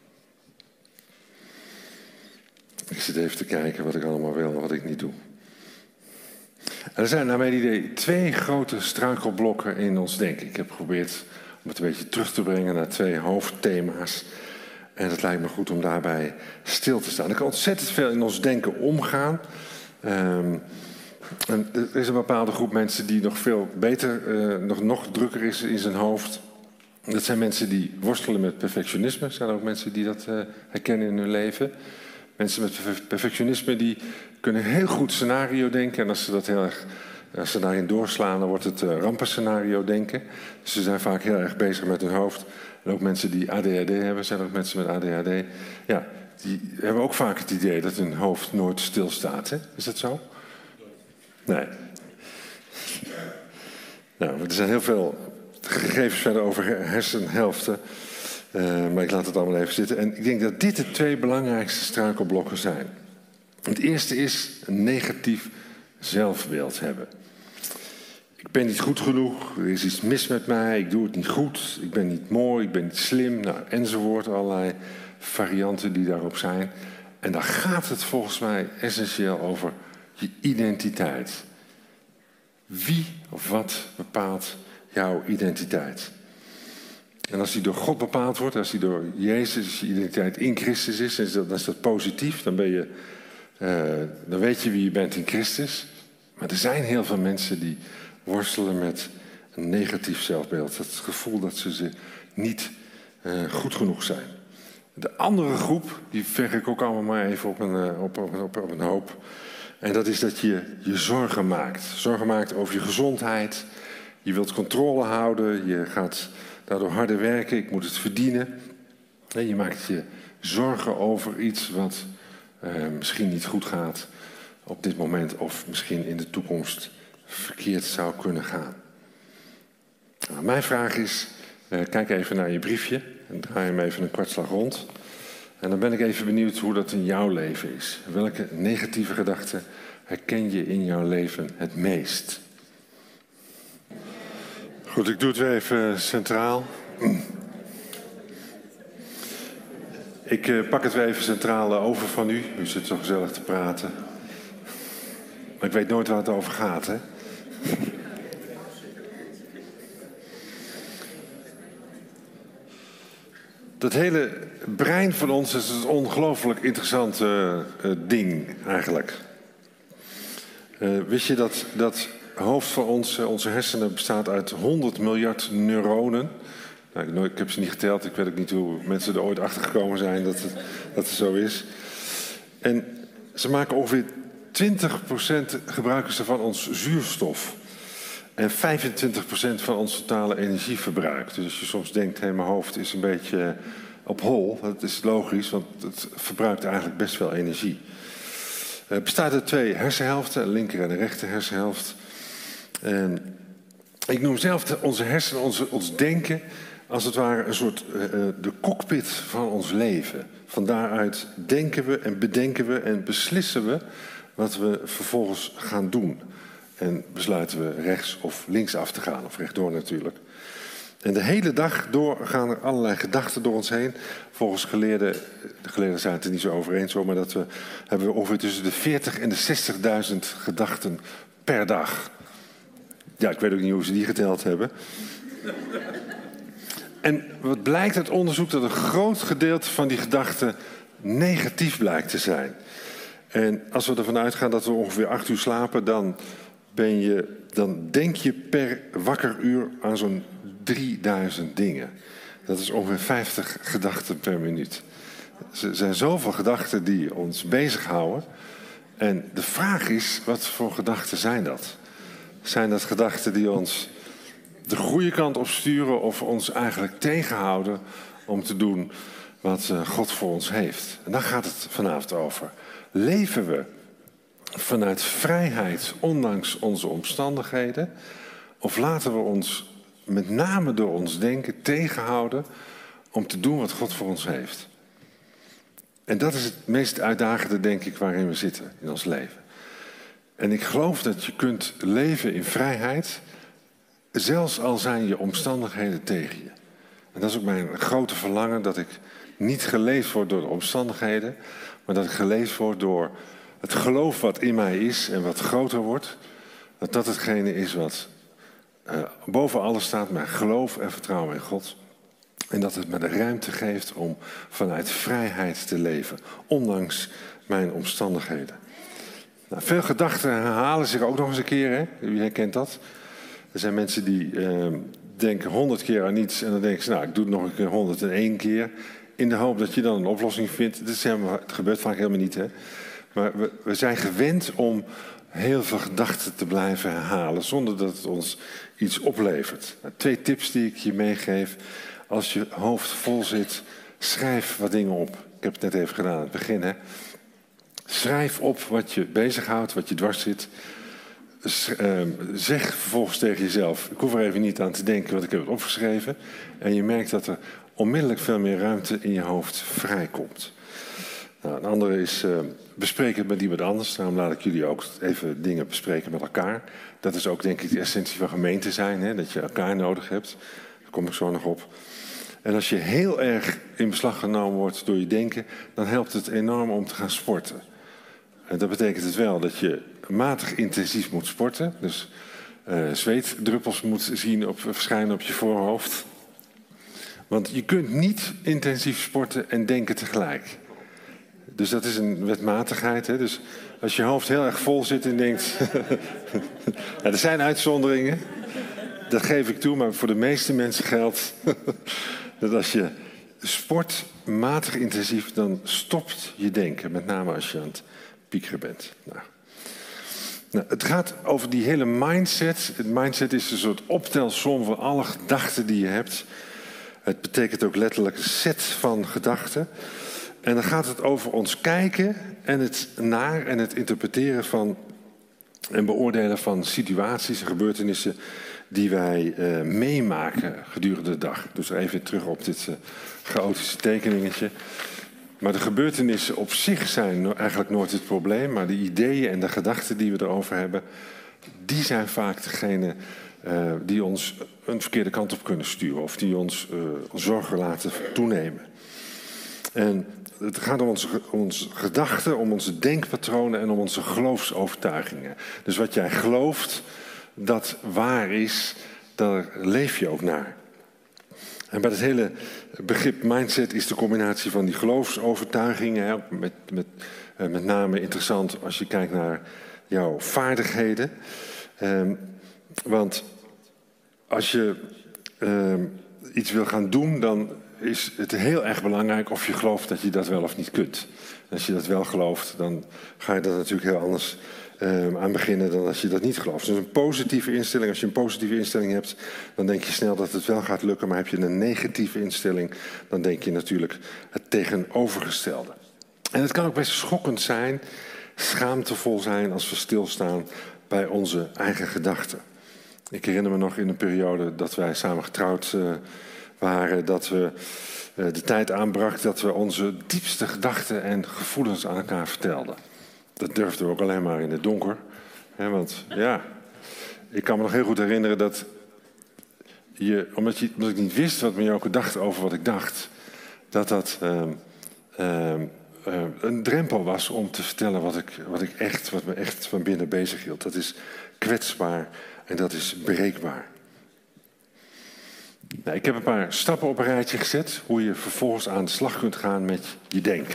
Ik zit even te kijken wat ik allemaal wil en wat ik niet doe. Er zijn naar mijn idee twee grote struikelblokken in ons denken. Ik heb geprobeerd om het een beetje terug te brengen naar twee hoofdthema's. En het lijkt me goed om daarbij stil te staan. Er kan ontzettend veel in ons denken omgaan. Um, en er is een bepaalde groep mensen die nog veel beter, uh, nog, nog drukker is in zijn hoofd. Dat zijn mensen die worstelen met perfectionisme. Er zijn ook mensen die dat uh, herkennen in hun leven. Mensen met perfectionisme die kunnen heel goed scenario denken. En als ze dat heel erg, als ze daarin doorslaan, dan wordt het uh, rampenscenario denken. Dus ze zijn vaak heel erg bezig met hun hoofd. En ook mensen die A D H D hebben, zijn ook mensen met A D H D. Ja, die hebben ook vaak het idee dat hun hoofd nooit stilstaat. Hè? Is dat zo? Nee. Nou, er zijn heel veel gegevens verder over hersenhelften. Uh, maar ik laat het allemaal even zitten. En ik denk dat dit de twee belangrijkste struikelblokken zijn. Het eerste is een negatief zelfbeeld hebben. Ik ben niet goed genoeg, er is iets mis met mij, ik doe het niet goed, ik ben niet mooi, ik ben niet slim, nou, enzovoort. Allerlei varianten die daarop zijn. En dan gaat het volgens mij essentieel over je identiteit. Wie of wat bepaalt jouw identiteit? En als die door God bepaald wordt, als die door Jezus, als je identiteit in Christus is, is dat, dan is dat positief. Dan, ben je, uh, dan weet je wie je bent in Christus. Maar er zijn heel veel mensen die worstelen met een negatief zelfbeeld. Het gevoel dat ze, ze niet uh, goed genoeg zijn. De andere groep, die veg ik ook allemaal maar even op een, uh, op, op, op, op een hoop. En dat is dat je je zorgen maakt. Zorgen maakt over je gezondheid. Je wilt controle houden. Je gaat daardoor harder werken. Ik moet het verdienen. Je maakt je zorgen over iets wat uh, misschien niet goed gaat. op dit moment of misschien in de toekomst verkeerd zou kunnen gaan. Nou, mijn vraag is, uh, kijk even naar je briefje en draai hem even een kwartslag rond. En dan ben ik even benieuwd hoe dat in jouw leven is. Welke negatieve gedachten herken je in jouw leven het meest? Goed, ik doe het weer even centraal. Ik uh, pak het weer even centraal over van u. U zit zo gezellig te praten. Maar ik weet nooit waar het over gaat, hè? Dat hele brein van ons is een ongelooflijk interessant uh, uh, ding, eigenlijk. Uh, wist je dat dat hoofd van ons, uh, onze hersenen, bestaat uit honderd miljard neuronen? Nou, ik heb ze niet geteld, ik weet ook niet hoe mensen er ooit achter gekomen zijn dat het, dat het zo is. En ze maken ongeveer twintig procent gebruiken ze van ons zuurstof. En vijfentwintig procent van ons totale energieverbruik. Dus als je soms denkt, hé, mijn hoofd is een beetje op hol. Dat is logisch, want het verbruikt eigenlijk best veel energie. Het bestaat uit twee hersenhelften, een linker en een rechter hersenhelft. En ik noem zelf onze hersenen, onze, ons denken, als het ware een soort uh, de cockpit van ons leven. Van daaruit denken we en bedenken we en beslissen we wat we vervolgens gaan doen. En besluiten we rechts of links af te gaan, of rechtdoor natuurlijk. En de hele dag door gaan er allerlei gedachten door ons heen. Volgens geleerden, de geleerden zijn het er niet zo over eens, maar dat we hebben we ongeveer tussen de veertig en de zestigduizend gedachten per dag. Ja, ik weet ook niet hoe ze die geteld hebben. En wat blijkt uit onderzoek, dat een groot gedeelte van die gedachten negatief blijkt te zijn. En als we ervan uitgaan dat we ongeveer acht uur slapen, dan, ben je, dan denk je per wakker uur aan zo'n drieduizend dingen. Dat is ongeveer vijftig gedachten per minuut. Er zijn zoveel gedachten die ons bezighouden. En de vraag is, wat voor gedachten zijn dat? Zijn dat gedachten die ons de goede kant op sturen of ons eigenlijk tegenhouden om te doen wat God voor ons heeft? En daar gaat het vanavond over. Leven we vanuit vrijheid, ondanks onze omstandigheden? Of laten we ons met name door ons denken tegenhouden om te doen wat God voor ons heeft? En dat is het meest uitdagende, denk ik, waarin we zitten in ons leven. En ik geloof dat je kunt leven in vrijheid, zelfs al zijn je omstandigheden tegen je. En dat is ook mijn grote verlangen, dat ik niet geleefd word door de omstandigheden, maar dat ik geleefd word door het geloof wat in mij is en wat groter wordt. Dat dat hetgene is wat uh, boven alles staat, mijn geloof en vertrouwen in God. En dat het me de ruimte geeft om vanuit vrijheid te leven, ondanks mijn omstandigheden. Nou, veel gedachten herhalen zich ook nog eens een keer, hè? Wie herkent dat? Er zijn mensen die uh, denken honderd keer aan iets en dan denken ze, nou, ik doe het nog een keer honderdéén keer. In de hoop dat je dan een oplossing vindt. Dat is helemaal, het gebeurt vaak helemaal niet, hè? Maar we, we zijn gewend om heel veel gedachten te blijven herhalen zonder dat het ons iets oplevert. Nou, twee tips die ik je meegeef. Als je hoofd vol zit, schrijf wat dingen op. Ik heb het net even gedaan aan het begin, hè? Schrijf op wat je bezighoudt, wat je dwars zit. Zeg vervolgens tegen jezelf, ik hoef er even niet aan te denken, want ik heb het opgeschreven. En je merkt dat er onmiddellijk veel meer ruimte in je hoofd vrijkomt. Nou, een andere is, uh, bespreek het met iemand anders. Daarom laat ik jullie ook even dingen bespreken met elkaar. Dat is ook denk ik de essentie van gemeente zijn, hè? Dat je elkaar nodig hebt. Daar kom ik zo nog op. En als je heel erg in beslag genomen wordt door je denken, dan helpt het enorm om te gaan sporten. En dat betekent het wel dat je matig intensief moet sporten. Dus uh, zweetdruppels moet zien op, verschijnen op je voorhoofd. Want je kunt niet intensief sporten en denken tegelijk. Dus dat is een wetmatigheid. Hè? Dus als je hoofd heel erg vol zit en denkt... ja, er zijn uitzonderingen. Dat geef ik toe, maar voor de meeste mensen geldt... dat als je sport matig intensief, dan stopt je denken. Met name als je aan het piekeren bent. Nou. Nou, het gaat over die hele mindset. Het mindset is een soort optelsom van alle gedachten die je hebt. Het betekent ook letterlijk een set van gedachten. En dan gaat het over ons kijken en het naar en het interpreteren van en beoordelen van situaties en gebeurtenissen die wij uh, meemaken gedurende de dag. Dus even terug op dit uh, chaotische tekeningetje. Maar de gebeurtenissen op zich zijn eigenlijk nooit het probleem, maar de ideeën en de gedachten die we erover hebben, die zijn vaak degene uh, die ons een verkeerde kant op kunnen sturen of die ons uh, zorgen laten toenemen. En het gaat om onze, onze gedachten, om onze denkpatronen en om onze geloofsovertuigingen. Dus wat jij gelooft dat waar is, daar leef je ook naar. En bij het hele begrip mindset is de combinatie van die geloofsovertuigingen, hè, met, met, met name interessant als je kijkt naar jouw vaardigheden. Um, want als je um, iets wil gaan doen, dan is het heel erg belangrijk of je gelooft dat je dat wel of niet kunt. En als je dat wel gelooft, dan ga je er natuurlijk heel anders um, aan beginnen dan als je dat niet gelooft. Dus een positieve instelling, als je een positieve instelling hebt, dan denk je snel dat het wel gaat lukken. Maar heb je een negatieve instelling, dan denk je natuurlijk het tegenovergestelde. En het kan ook best schokkend zijn, schaamtevol zijn als we stilstaan bij onze eigen gedachten. Ik herinner me nog in een periode dat wij samen getrouwd uh, waren, dat we uh, de tijd aanbrak dat we onze diepste gedachten en gevoelens aan elkaar vertelden. Dat durfden we ook alleen maar in het donker. Hè, want ja, ik kan me nog heel goed herinneren dat je, omdat, je, omdat ik niet wist wat Marjoke dacht over wat ik dacht, dat dat uh, uh, uh, een drempel was om te vertellen wat, ik, wat, ik echt, wat me echt van binnen bezig hield. Dat is kwetsbaar en dat is bereikbaar. Nou, ik heb een paar stappen op een rijtje gezet, hoe je vervolgens aan de slag kunt gaan met je denken.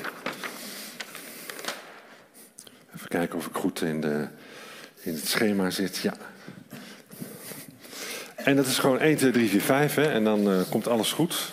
Even kijken of ik goed in, de, in het schema zit. Ja. En dat is gewoon één, twee, drie, vier, vijf. Hè, en dan uh, komt alles goed.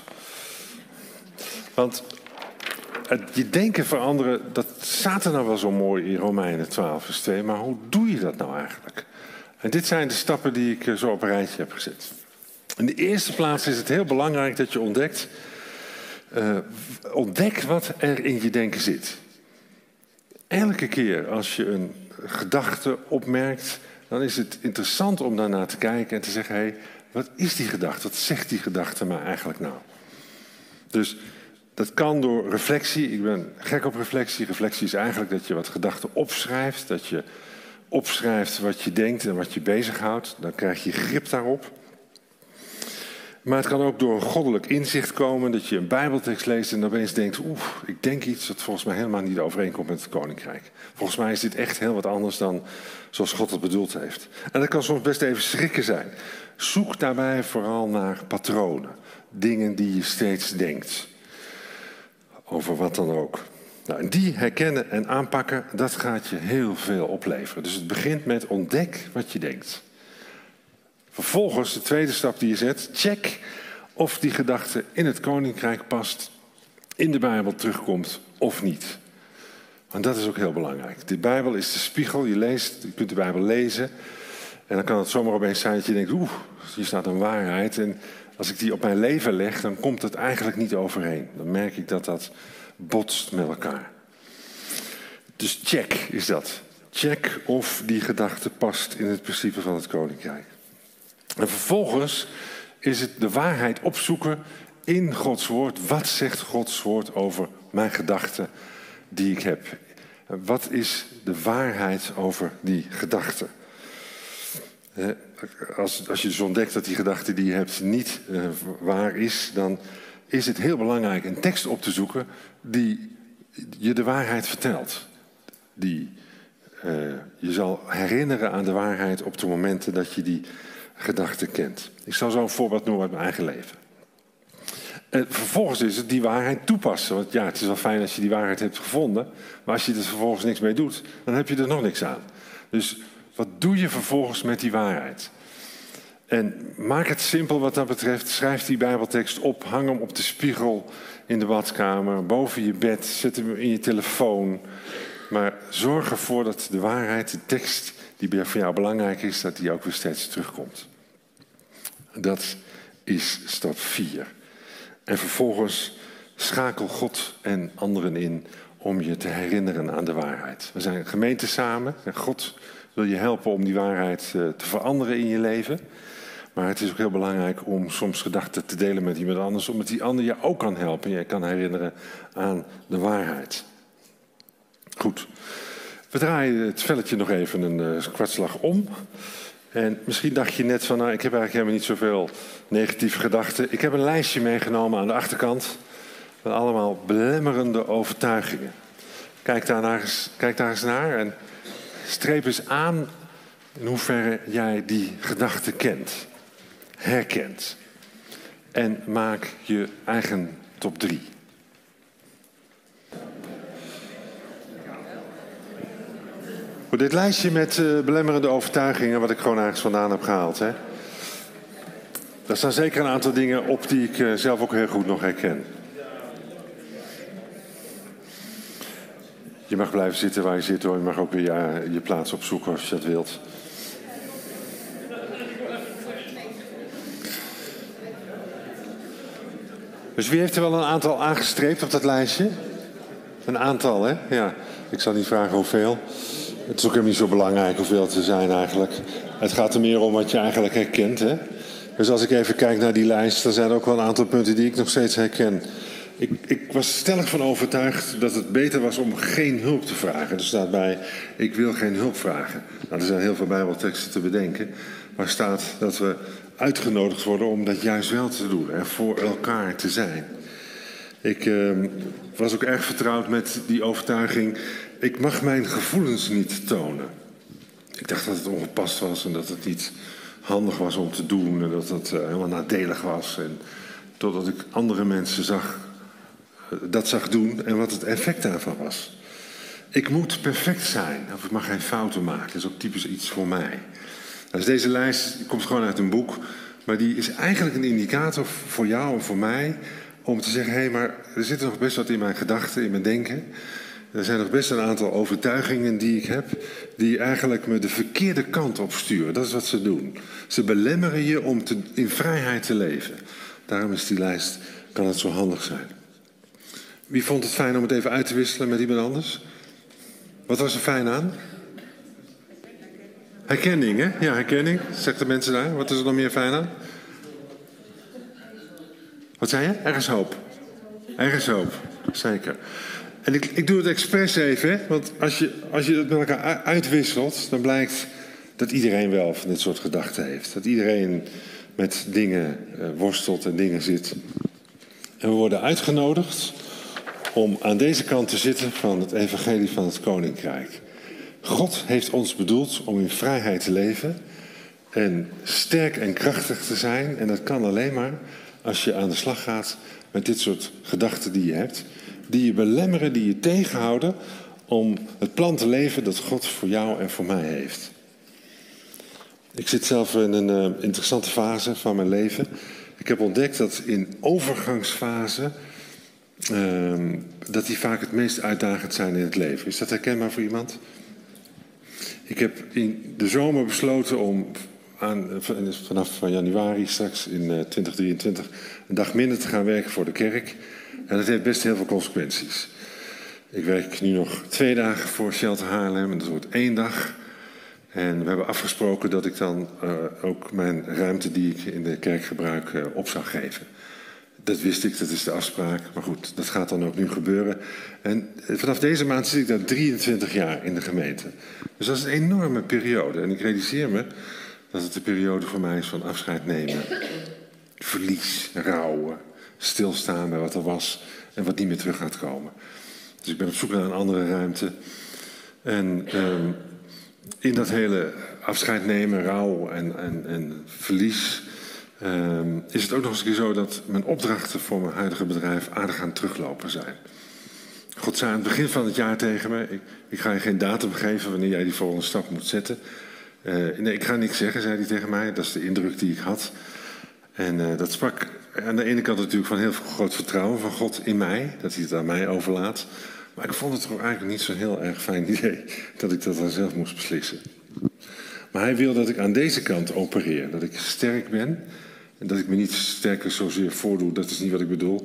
Want het, je denken veranderen, dat staat er nou wel zo mooi in Romeinen twaalf vers twee. Maar hoe doe je dat nou eigenlijk? En dit zijn de stappen die ik uh, zo op een rijtje heb gezet. In de eerste plaats is het heel belangrijk dat je ontdekt, uh, ontdek wat er in je denken zit. Elke keer als je een gedachte opmerkt, dan is het interessant om daarnaar te kijken en te zeggen, hé, hey, wat is die gedachte? Wat zegt die gedachte maar eigenlijk nou? Dus dat kan door reflectie. Ik ben gek op reflectie. Reflectie is eigenlijk dat je wat gedachten opschrijft, dat je opschrijft wat je denkt en wat je bezighoudt. Dan krijg je grip daarop. Maar het kan ook door een goddelijk inzicht komen, dat je een bijbeltekst leest en dan opeens denkt, oeh, ik denk iets dat volgens mij helemaal niet overeenkomt met het koninkrijk. Volgens mij is dit echt heel wat anders dan zoals God het bedoeld heeft. En dat kan soms best even schrikken zijn. Zoek daarbij vooral naar patronen, dingen die je steeds denkt. Over wat dan ook. Nou, en die herkennen en aanpakken, dat gaat je heel veel opleveren. Dus het begint met ontdek wat je denkt. Vervolgens, de tweede stap die je zet, check of die gedachte in het koninkrijk past, in de Bijbel terugkomt of niet. Want dat is ook heel belangrijk. De Bijbel is de spiegel, je leest, je kunt de Bijbel lezen. En dan kan het zomaar opeens zijn dat je denkt, oeh, hier staat een waarheid. En als ik die op mijn leven leg, dan komt het eigenlijk niet overeen. Dan merk ik dat dat botst met elkaar. Dus check is dat. Check of die gedachte past in het principe van het koninkrijk. En vervolgens is het de waarheid opzoeken in Gods woord. Wat zegt Gods woord over mijn gedachten die ik heb? Wat is de waarheid over die gedachten? Als, als je dus ontdekt dat die gedachte die je hebt niet uh, waar is, dan is het heel belangrijk een tekst op te zoeken die je de waarheid vertelt. Die uh, je zal herinneren aan de waarheid op de momenten dat je die gedachte kent. Ik zal zo een voorbeeld noemen uit mijn eigen leven. En vervolgens is het die waarheid toepassen. Want ja, het is wel fijn als je die waarheid hebt gevonden, maar als je er vervolgens niks mee doet, dan heb je er nog niks aan. Dus wat doe je vervolgens met die waarheid? En maak het simpel wat dat betreft. Schrijf die Bijbeltekst op, hang hem op de spiegel in de badkamer, boven je bed, zet hem in je telefoon. Maar zorg ervoor dat de waarheid, de tekst die voor jou belangrijk is, dat die ook weer steeds terugkomt. Dat is stap vier. En vervolgens Schakel God en anderen in om je te herinneren aan de waarheid. We zijn gemeente samen en God wil je helpen om die waarheid te veranderen in je leven. Maar het is ook heel belangrijk om soms gedachten te delen met iemand anders, omdat die ander je ook kan helpen en je kan herinneren aan de waarheid. Goed, we draaien het velletje nog even een uh, kwartslag om. En misschien dacht je net van, nou, ik heb eigenlijk helemaal niet zoveel negatieve gedachten. Ik heb een lijstje meegenomen aan de achterkant met allemaal belemmerende overtuigingen. Kijk daar, naar eens, kijk daar eens naar en streep eens aan in hoeverre jij die gedachten kent, herkent. En maak je eigen top drie. Voor dit lijstje met uh, belemmerende overtuigingen, wat ik gewoon ergens vandaan heb gehaald. Hè. Daar staan zeker een aantal dingen op die ik uh, zelf ook heel goed nog herken. Je mag blijven zitten waar je zit hoor. Je mag ook weer je, je plaats opzoeken als je dat wilt. Dus wie heeft er wel een aantal aangestreept op dat lijstje? Een aantal, hè? Ja. Ik zal niet vragen hoeveel. Het is ook helemaal niet zo belangrijk hoeveel het er zijn eigenlijk. Het gaat er meer om wat je eigenlijk herkent, hè? Dus als ik even kijk naar die lijst, dan zijn er ook wel een aantal punten die ik nog steeds herken. Ik, ik was stellig van overtuigd dat het beter was om geen hulp te vragen. Er staat bij, ik wil geen hulp vragen. Nou, er zijn heel veel bijbelteksten te bedenken. Maar staat dat we uitgenodigd worden om dat juist wel te doen. En voor elkaar te zijn. Ik uh, was ook erg vertrouwd met die overtuiging. Ik mag mijn gevoelens niet tonen. Ik dacht dat het ongepast was en dat het niet handig was om te doen. En dat het uh, helemaal nadelig was. En totdat ik andere mensen zag, uh, dat zag doen en wat het effect daarvan was. Ik moet perfect zijn of ik mag geen fouten maken. Dat is ook typisch iets voor mij. Dus deze lijst die komt gewoon uit een boek. Maar die is eigenlijk een indicator voor jou en voor mij. Om te zeggen, hé, hey, maar er zit nog best wat in mijn gedachten, in mijn denken. Er zijn nog best een aantal overtuigingen die ik heb. Die eigenlijk me de verkeerde kant op sturen. Dat is wat ze doen. Ze belemmeren je om te, in vrijheid te leven. Daarom is die lijst, kan het zo handig zijn. Wie vond het fijn om het even uit te wisselen met iemand anders? Wat was er fijn aan? Herkenning, hè? Ja, herkenning. Zegt de mensen daar. Wat is er nog meer fijn aan? Wat zei je? Ergens hoop. Ergens hoop, zeker. En ik, ik doe het expres even, hè? Want als je, als je het met elkaar uitwisselt, dan blijkt dat iedereen wel van dit soort gedachten heeft. Dat iedereen met dingen uh, worstelt en dingen zit. En we worden uitgenodigd om aan deze kant te zitten van het evangelie van het Koninkrijk. God heeft ons bedoeld om in vrijheid te leven en sterk en krachtig te zijn. En dat kan alleen maar als je aan de slag gaat met dit soort gedachten die je hebt. Die je belemmeren, die je tegenhouden om het plan te leven dat God voor jou en voor mij heeft. Ik zit zelf in een uh, interessante fase van mijn leven. Ik heb ontdekt dat in overgangsfasen uh, dat die vaak het meest uitdagend zijn in het leven. Is dat herkenbaar voor iemand? Ik heb in de zomer besloten om aan, vanaf januari straks in uh, twintig drieëntwintig een dag minder te gaan werken voor de kerk. En dat heeft best heel veel consequenties. Ik werk nu nog twee dagen voor Shelter Haarlem en dat wordt één dag. En we hebben afgesproken dat ik dan uh, ook mijn ruimte die ik in de kerk gebruik uh, op zou geven. Dat wist ik, dat is de afspraak. Maar goed, dat gaat dan ook nu gebeuren. En vanaf deze maand zit ik daar drieëntwintig jaar in de gemeente. Dus dat is een enorme periode. En ik realiseer me dat het de periode voor mij is van afscheid nemen. Verlies, rouwen, stilstaan bij wat er was en wat niet meer terug gaat komen. Dus ik ben op zoek naar een andere ruimte. En um, in dat hele afscheid nemen, rouw en, en, en verlies, um, is het ook nog eens een keer zo dat mijn opdrachten voor mijn huidige bedrijf aardig aan het teruglopen zijn. God zei aan het begin van het jaar tegen me, ik, ik ga je geen datum geven wanneer jij die volgende stap moet zetten. Uh, nee, ik ga niks zeggen, zei hij tegen mij. Dat is de indruk die ik had. En uh, dat sprak aan de ene kant natuurlijk van heel veel groot vertrouwen van God in mij. Dat hij het aan mij overlaat. Maar ik vond het toch eigenlijk niet zo'n heel erg fijn idee dat ik dat dan zelf moest beslissen. Maar hij wil dat ik aan deze kant opereer. Dat ik sterk ben. En dat ik me niet sterker zozeer voordoe. Dat is niet wat ik bedoel.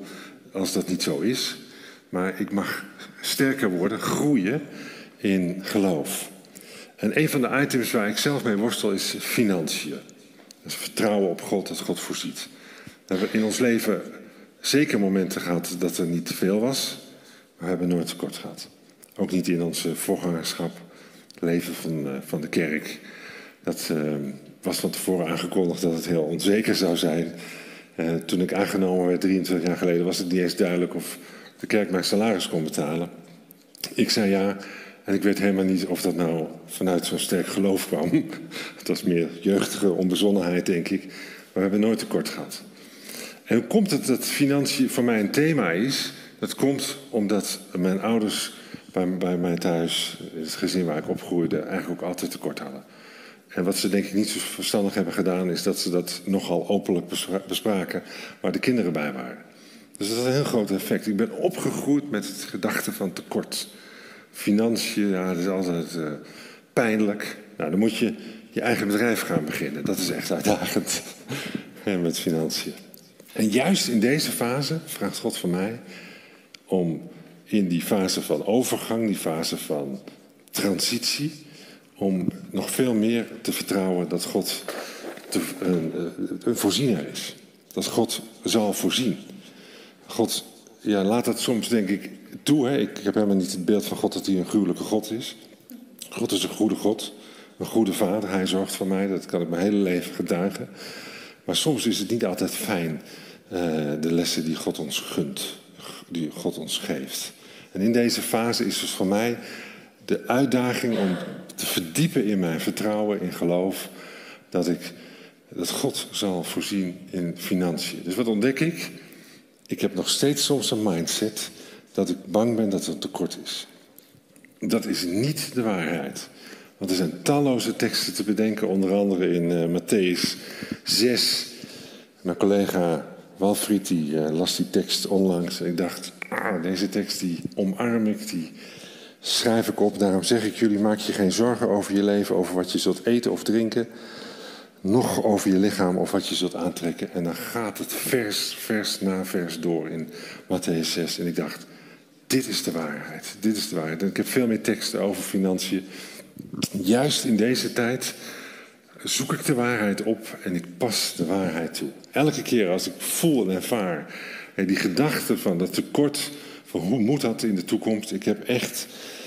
als dat niet zo is. Maar ik mag sterker worden, groeien in geloof. En een van de items waar ik zelf mee worstel is financiën. Dus vertrouwen op God, dat God voorziet. We hebben in ons leven zeker momenten gehad dat er niet te veel was. Maar we hebben nooit tekort gehad. Ook niet in ons voorgangerschap, het leven van, uh, van de kerk. Dat uh, was van tevoren aangekondigd dat het heel onzeker zou zijn. Uh, toen ik aangenomen werd drieëntwintig jaar geleden was het niet eens duidelijk of de kerk mijn salaris kon betalen. Ik zei ja en ik weet helemaal niet of dat nou vanuit zo'n sterk geloof kwam. Het was meer jeugdige onbezonnenheid, denk ik. Maar we hebben nooit tekort gehad. En hoe komt het dat financiën voor mij een thema is? Dat komt omdat mijn ouders bij, bij mij thuis, in het gezin waar ik opgroeide, eigenlijk ook altijd tekort hadden. En wat ze denk ik niet zo verstandig hebben gedaan, is dat ze dat nogal openlijk bespraken, waar de kinderen bij waren. Dus dat had een heel groot effect. Ik ben opgegroeid met het gedachte van tekort. Financiën, ja, dat is altijd uh, pijnlijk. Nou, dan moet je je eigen bedrijf gaan beginnen. Dat is echt uitdagend met financiën. En juist in deze fase vraagt God van mij om in die fase van overgang, die fase van transitie, om nog veel meer te vertrouwen dat God te, een, een voorziener is. Dat God zal voorzien. God, ja, laat dat soms denk ik toe. Hè. Ik heb helemaal niet het beeld van God dat hij een gruwelijke God is. God is een goede God, een goede vader. Hij zorgt voor mij, dat kan ik mijn hele leven getuigen. Maar soms is het niet altijd fijn, uh, de lessen die God ons gunt, die God ons geeft. En in deze fase is dus voor mij de uitdaging om te verdiepen in mijn vertrouwen, in geloof, dat ik, dat God zal voorzien in financiën. Dus wat ontdek ik? Ik heb nog steeds soms een mindset dat ik bang ben dat er een tekort is. Dat is niet de waarheid. Want er zijn talloze teksten te bedenken, onder andere in uh, Matthäus zes. Mijn collega Walfried die uh, las die tekst onlangs en ik dacht, ah, deze tekst die omarm ik, die schrijf ik op. Daarom zeg ik jullie, maak je geen zorgen over je leven, over wat je zult eten of drinken, nog over je lichaam of wat je zult aantrekken. En dan gaat het vers, vers na vers door in Matthäus zes. En ik dacht, dit is de waarheid, dit is de waarheid. En ik heb veel meer teksten over financiën. Juist in deze tijd zoek ik de waarheid op en ik pas de waarheid toe. Elke keer als ik voel en ervaar die gedachte van dat tekort, van hoe moet dat in de toekomst. Ik heb echt,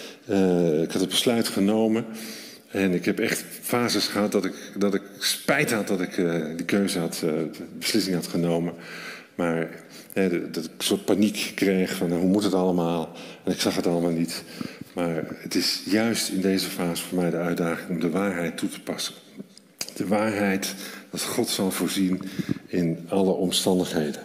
uh, ik had het besluit genomen en ik heb echt fases gehad dat ik, dat ik spijt had dat ik uh, die keuze had, uh, de beslissing had genomen. Maar uh, dat ik een soort paniek kreeg van uh, hoe moet het allemaal? En ik zag het allemaal niet. Maar het is juist in deze fase voor mij de uitdaging om de waarheid toe te passen. De waarheid dat God zal voorzien in alle omstandigheden.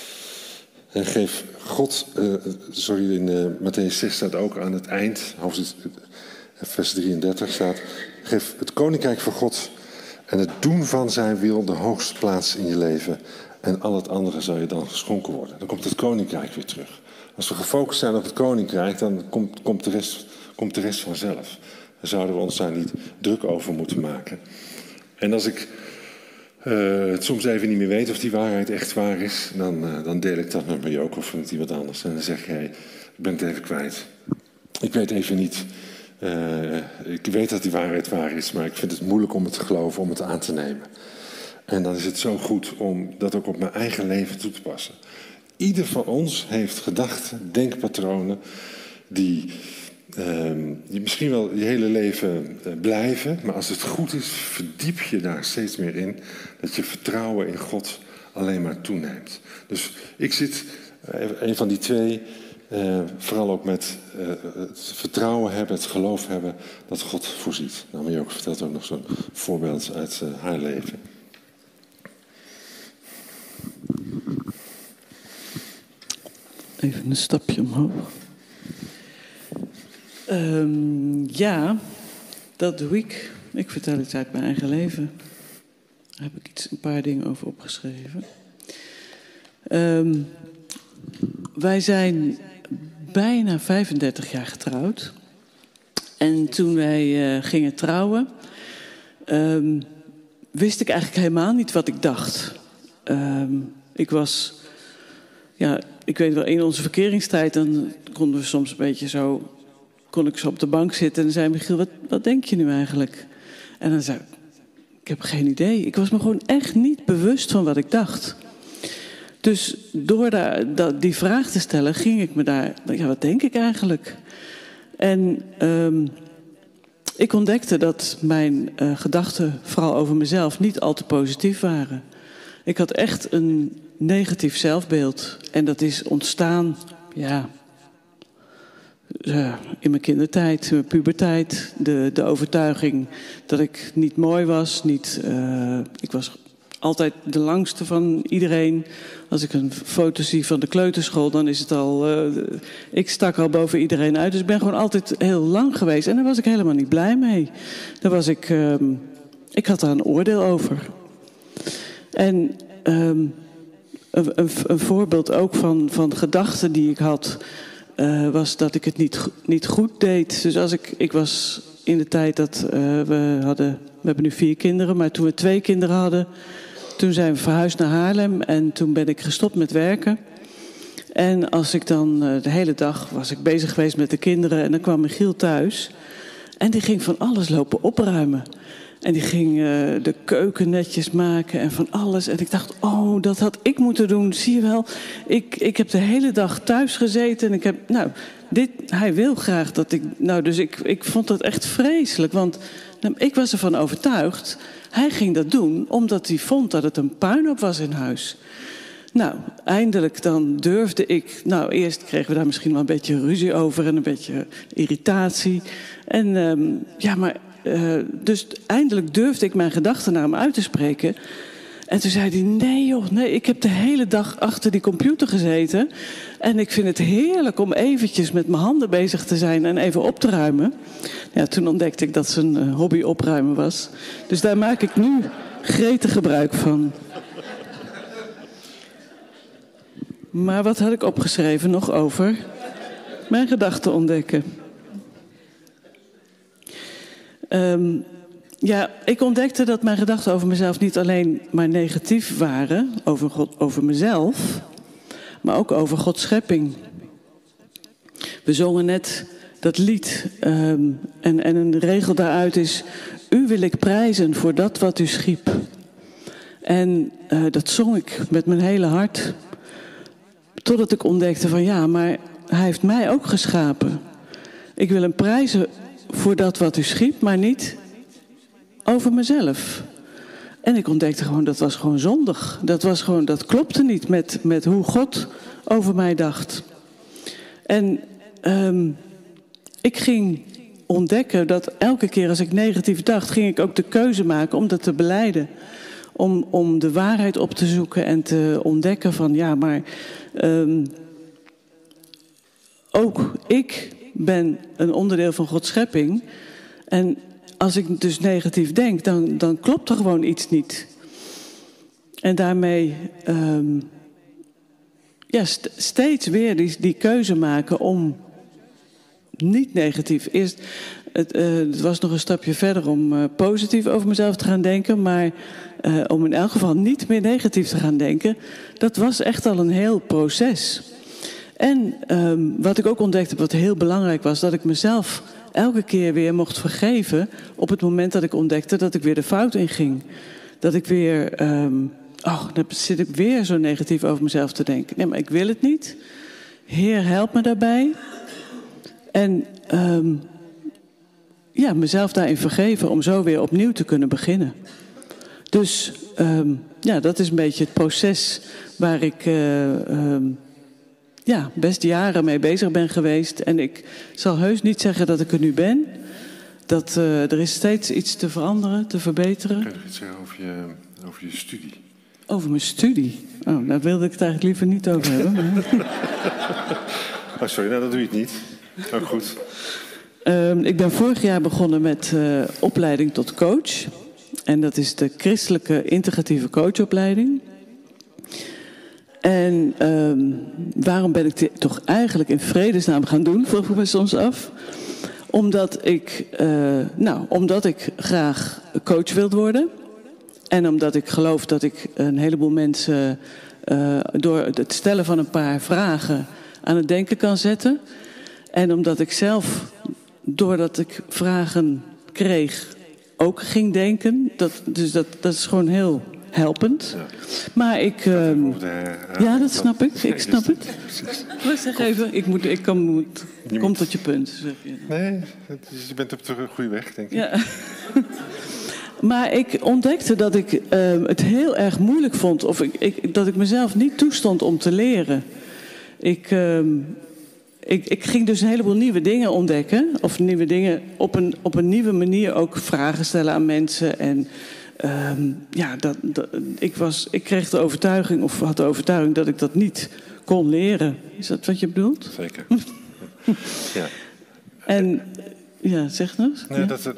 En geef God, uh, sorry, in uh, Matthäus zes staat ook aan het eind, hoofdstuk, vers drieëndertig staat, geef het koninkrijk van God en het doen van zijn wil de hoogste plaats in je leven. En al het andere zal je dan geschonken worden. Dan komt het koninkrijk weer terug. Als we gefocust zijn op het koninkrijk, dan komt, komt, de, rest, komt de rest vanzelf. Dan zouden we ons daar niet druk over moeten maken. En als ik uh, het soms even niet meer weet of die waarheid echt waar is, dan, uh, dan deel ik dat met mijn Joko of met iemand anders. En dan zeg ik, hey, ik ben het even kwijt. Ik weet even niet. Uh, ik weet dat die waarheid waar is, maar ik vind het moeilijk om het te geloven, om het aan te nemen. En dan is het zo goed om dat ook op mijn eigen leven toe te passen. Ieder van ons heeft gedachten, denkpatronen die, uh, die misschien wel je hele leven uh, blijven. Maar als het goed is, verdiep je daar steeds meer in. Dat je vertrouwen in God alleen maar toeneemt. Dus ik zit, uh, een van die twee, uh, vooral ook met uh, het vertrouwen hebben, het geloof hebben dat God voorziet. Nou, maar je ook vertelt ook nog zo'n voorbeeld uit uh, haar leven. Even een stapje omhoog. Um, ja, dat doe ik. Ik vertel iets uit mijn eigen leven. Daar heb ik iets, een paar dingen over opgeschreven. Um, wij zijn bijna vijfendertig jaar getrouwd. En toen wij uh, gingen trouwen, um, wist ik eigenlijk helemaal niet wat ik dacht. Um, ik was... ja, ik weet wel, in onze verkeringstijd... dan konden we soms een beetje zo... kon ik zo op de bank zitten en dan zei Michiel... wat, wat denk je nu eigenlijk? En dan zei ik... ik heb geen idee. Ik was me gewoon echt niet bewust van wat ik dacht. Dus door daar, dat, die vraag te stellen... ging ik me daar... ja, wat denk ik eigenlijk? En um, ik ontdekte dat mijn uh, gedachten... vooral over mezelf niet al te positief waren. Ik had echt een negatief zelfbeeld. En dat is ontstaan... ja, uh, in mijn kindertijd, in mijn puberteit. De, de overtuiging dat ik niet mooi was. Niet, uh, ik was altijd de langste van iedereen. Als ik een foto zie van de kleuterschool, dan is het al... Uh, ik stak al boven iedereen uit. Dus ik ben gewoon altijd heel lang geweest. En daar was ik helemaal niet blij mee. Daar was ik... Uh, ik had daar een oordeel over. En... Um, een, een, een voorbeeld ook van, van gedachten die ik had... Uh, was dat ik het niet, niet goed deed. Dus als ik, ik was in de tijd dat uh, we hadden... we hebben nu vier kinderen, maar toen we twee kinderen hadden... toen zijn we verhuisd naar Haarlem en toen ben ik gestopt met werken. En als ik dan uh, de hele dag was ik bezig geweest met de kinderen... en dan kwam Michiel thuis en die ging van alles lopen opruimen... En die ging uh, de keuken netjes maken en van alles. En ik dacht, oh, dat had ik moeten doen. Zie je wel, ik, ik heb de hele dag thuis gezeten. En ik heb, nou, dit, hij wil graag dat ik... Nou, dus ik, ik vond dat echt vreselijk. Want nou, ik was ervan overtuigd. Hij ging dat doen omdat hij vond dat het een puinhoop was in huis. Nou, eindelijk dan durfde ik... Nou, eerst kregen we daar misschien wel een beetje ruzie over... en een beetje irritatie. En um, ja, maar... Uh, dus eindelijk durfde ik mijn gedachten naar hem uit te spreken. En toen zei hij, nee joh, nee, ik heb de hele dag achter die computer gezeten. En ik vind het heerlijk om eventjes met mijn handen bezig te zijn en even op te ruimen. Ja, toen ontdekte ik dat zijn uh, hobby opruimen was. Dus daar maak ik nu gretig gebruik van. Maar wat had ik opgeschreven nog over mijn gedachten ontdekken? Um, ja, ik ontdekte dat mijn gedachten over mezelf niet alleen maar negatief waren, over, God, over mezelf, maar ook over Gods schepping. We zongen net dat lied um, en, en een regel daaruit is, u wil ik prijzen voor dat wat u schiep. En uh, dat zong ik met mijn hele hart, totdat ik ontdekte van ja, maar hij heeft mij ook geschapen. Ik wil hem prijzen voor dat wat u schiep, maar niet over mezelf. En ik ontdekte gewoon, dat was gewoon zondig. Dat was gewoon, dat klopte niet met, met hoe God over mij dacht. En um, ik ging ontdekken dat elke keer als ik negatief dacht, ging ik ook de keuze maken om dat te belijden. Om, om de waarheid op te zoeken en te ontdekken van, ja, maar um, ook ik ben een onderdeel van Gods schepping. En als ik dus negatief denk, dan, dan klopt er gewoon iets niet. En daarmee um, ja, st- steeds weer die, die keuze maken om niet negatief. Eerst, het, uh, het was nog een stapje verder om uh, positief over mezelf te gaan denken. Maar uh, om in elk geval niet meer negatief te gaan denken. Dat was echt al een heel proces. En um, wat ik ook ontdekte, wat heel belangrijk was, dat ik mezelf elke keer weer mocht vergeven op het moment dat ik ontdekte dat ik weer de fout inging. Dat ik weer, um, oh, dan zit ik weer zo negatief over mezelf te denken. Nee, maar ik wil het niet. Heer, help me daarbij. En um, ja, mezelf daarin vergeven om zo weer opnieuw te kunnen beginnen. Dus um, ja, dat is een beetje het proces waar ik... Uh, um, Ja, best jaren mee bezig ben geweest. En ik zal heus niet zeggen dat ik er nu ben. Dat uh, er is steeds iets te veranderen, te verbeteren. Kan je iets zeggen over je, over je studie? Over mijn studie? Oh, daar wilde ik het eigenlijk liever niet over hebben. Maar... oh, sorry, nou, dat doe je het niet. Ook goed. Uh, ik ben vorig jaar begonnen met uh, opleiding tot coach. En dat is de christelijke integratieve coachopleiding. En um, waarom ben ik dit toch eigenlijk in vredesnaam gaan doen, vroeg ik me soms af. Omdat ik, uh, nou, omdat ik graag coach wilde worden. En omdat ik geloof dat ik een heleboel mensen uh, door het stellen van een paar vragen aan het denken kan zetten. En omdat ik zelf, doordat ik vragen kreeg, ook ging denken. Dat, dus dat, dat is gewoon heel helpend. Ja. Maar ik... Uh, ja, dat snap ik. Ik snap het. Maar zeg even, ik, moet, ik kom, moet, kom moet... tot je punt. Zeg je. Nee, je bent op de goede weg, denk ik. Ja. Maar ik ontdekte dat ik uh, het heel erg moeilijk vond. Of ik, ik, dat ik mezelf niet toestond om te leren. Ik... Uh, Ik, ik ging dus een heleboel nieuwe dingen ontdekken. Of nieuwe dingen op een, op een nieuwe manier ook vragen stellen aan mensen. En um, ja, dat, dat, ik, was, ik kreeg de overtuiging, of had de overtuiging dat ik dat niet kon leren. Is dat wat je bedoelt? Zeker. Ja. En ja, zeg nog eens. Nee, ja. dat... dat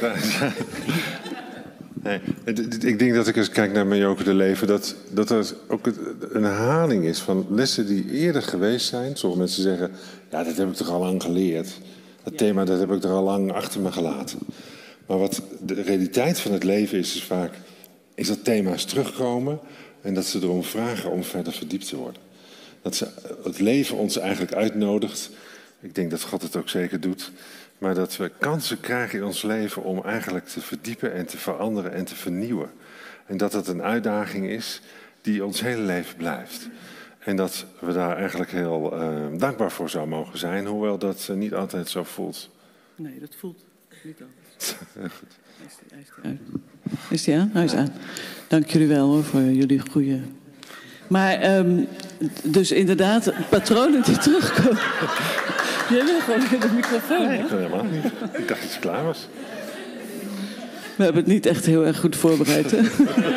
Nee, ik denk dat ik eens kijk naar mijn jokende leven, dat, dat er ook een herhaling is van lessen die eerder geweest zijn. Sommige mensen zeggen, ja, dat heb ik toch al lang geleerd. Dat ja. thema, dat heb ik er al lang achter me gelaten. Maar wat de realiteit van het leven is, is vaak, is dat thema's terugkomen en dat ze erom vragen om verder verdiept te worden. Dat ze, het leven ons eigenlijk uitnodigt. Ik denk dat God het ook zeker doet. Maar dat we kansen krijgen in ons leven om eigenlijk te verdiepen en te veranderen en te vernieuwen. En dat het een uitdaging is die ons hele leven blijft. En dat we daar eigenlijk heel uh, dankbaar voor zouden mogen zijn, hoewel dat uh, niet altijd zo voelt. Nee, dat voelt niet altijd. Heel goed. Is die, is die uit? Is die aan? Hij is aan. Dank jullie wel hoor, voor jullie goede... Maar um, dus inderdaad, patronen die terugkomen. Jij wil gewoon in de microfoon, nee, hè? ik wil helemaal niet. Ik dacht dat je klaar was. We hebben het niet echt heel erg goed voorbereid, hè? Ja,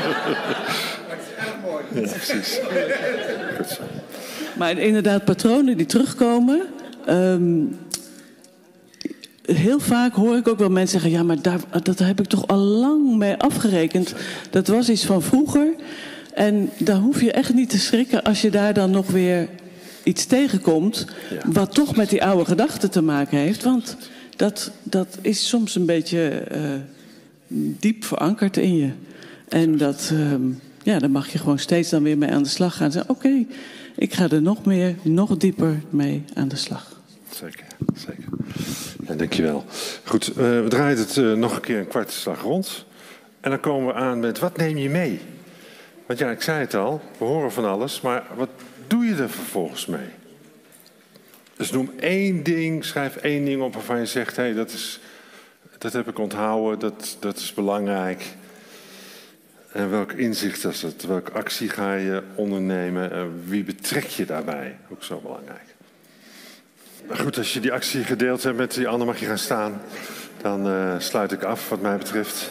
precies. Goed zo. Maar inderdaad, patronen die terugkomen. Um, heel vaak hoor ik ook wel mensen zeggen... ja, maar daar, dat heb ik toch al lang mee afgerekend. Dat was iets van vroeger. En daar hoef je echt niet te schrikken als je daar dan nog weer iets tegenkomt... Ja. Wat toch met die oude gedachten te maken heeft. Want dat, dat is soms een beetje uh, diep verankerd in je. En dat, uh, ja, daar mag je gewoon steeds dan weer mee aan de slag gaan. En zeggen, oké, okay, ik ga er nog meer, nog dieper mee aan de slag. Zeker, zeker. Ja, dankjewel. Goed, uh, we draaien het uh, nog een keer een kwart slag rond. En dan komen we aan met, wat neem je mee? Want ja, ik zei het al, we horen van alles, maar wat doe je er vervolgens mee? Dus noem één ding, schrijf één ding op waarvan je zegt, hé, hey, dat is, dat heb ik onthouden, dat, dat is belangrijk. En welk inzicht is het? Welke actie ga je ondernemen? En wie betrek je daarbij? Ook zo belangrijk. Goed, als je die actie gedeeld hebt met die ander mag je gaan staan. Dan uh, sluit ik af wat mij betreft.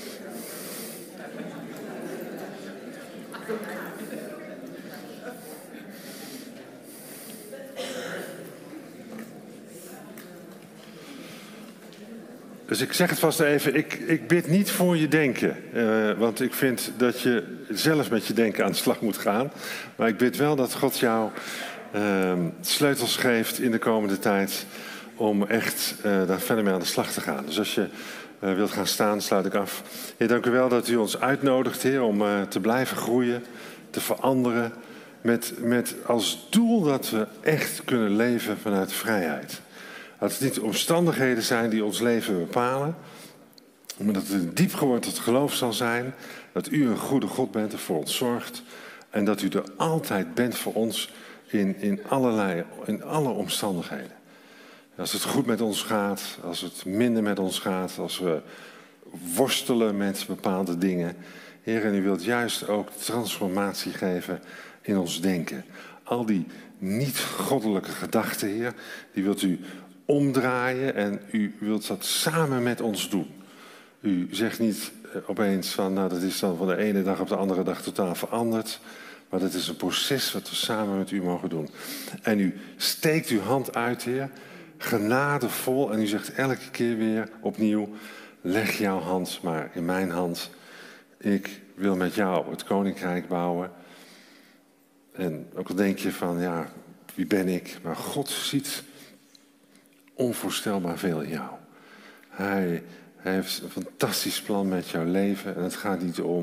Dus ik zeg het vast even, ik, ik bid niet voor je denken. Uh, want ik vind dat je zelf met je denken aan de slag moet gaan. Maar ik bid wel dat God jou uh, sleutels geeft in de komende tijd... om echt uh, daar verder mee aan de slag te gaan. Dus als je uh, wilt gaan staan, sluit ik af. Heer, dank u wel dat u ons uitnodigt, Heer, om uh, te blijven groeien, te veranderen. Met, met als doel dat we echt kunnen leven vanuit vrijheid. Dat het niet de omstandigheden zijn die ons leven bepalen. Maar dat het een diep geworteld geloof zal zijn. Dat u een goede God bent en voor ons zorgt. En dat u er altijd bent voor ons in, in, allerlei, in alle omstandigheden. Als het goed met ons gaat, als het minder met ons gaat. Als we worstelen met bepaalde dingen. Heer, en u wilt juist ook transformatie geven in ons denken. Al die niet-goddelijke gedachten, Heer, die wilt u omdraaien en u wilt dat samen met ons doen. U zegt niet opeens van, nou dat is dan van de ene dag op de andere dag totaal veranderd. Maar dat is een proces wat we samen met u mogen doen. En u steekt uw hand uit, Heer, genadevol. En u zegt elke keer weer opnieuw, leg jouw hand maar in mijn hand. Ik wil met jou het koninkrijk bouwen. En ook al denk je van, ja, wie ben ik? Maar God ziet onvoorstelbaar veel in jou. Hij, hij heeft een fantastisch plan met jouw leven. En het gaat niet om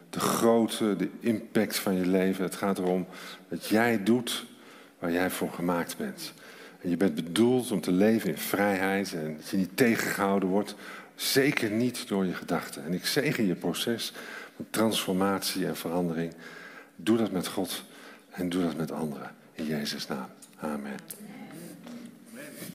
de grootte, de impact van je leven. Het gaat erom dat jij doet waar jij voor gemaakt bent. En je bent bedoeld om te leven in vrijheid en dat je niet tegengehouden wordt. Zeker niet door je gedachten. En ik zegen je proces van transformatie en verandering. Doe dat met God en doe dat met anderen. In Jezus' naam. Amen.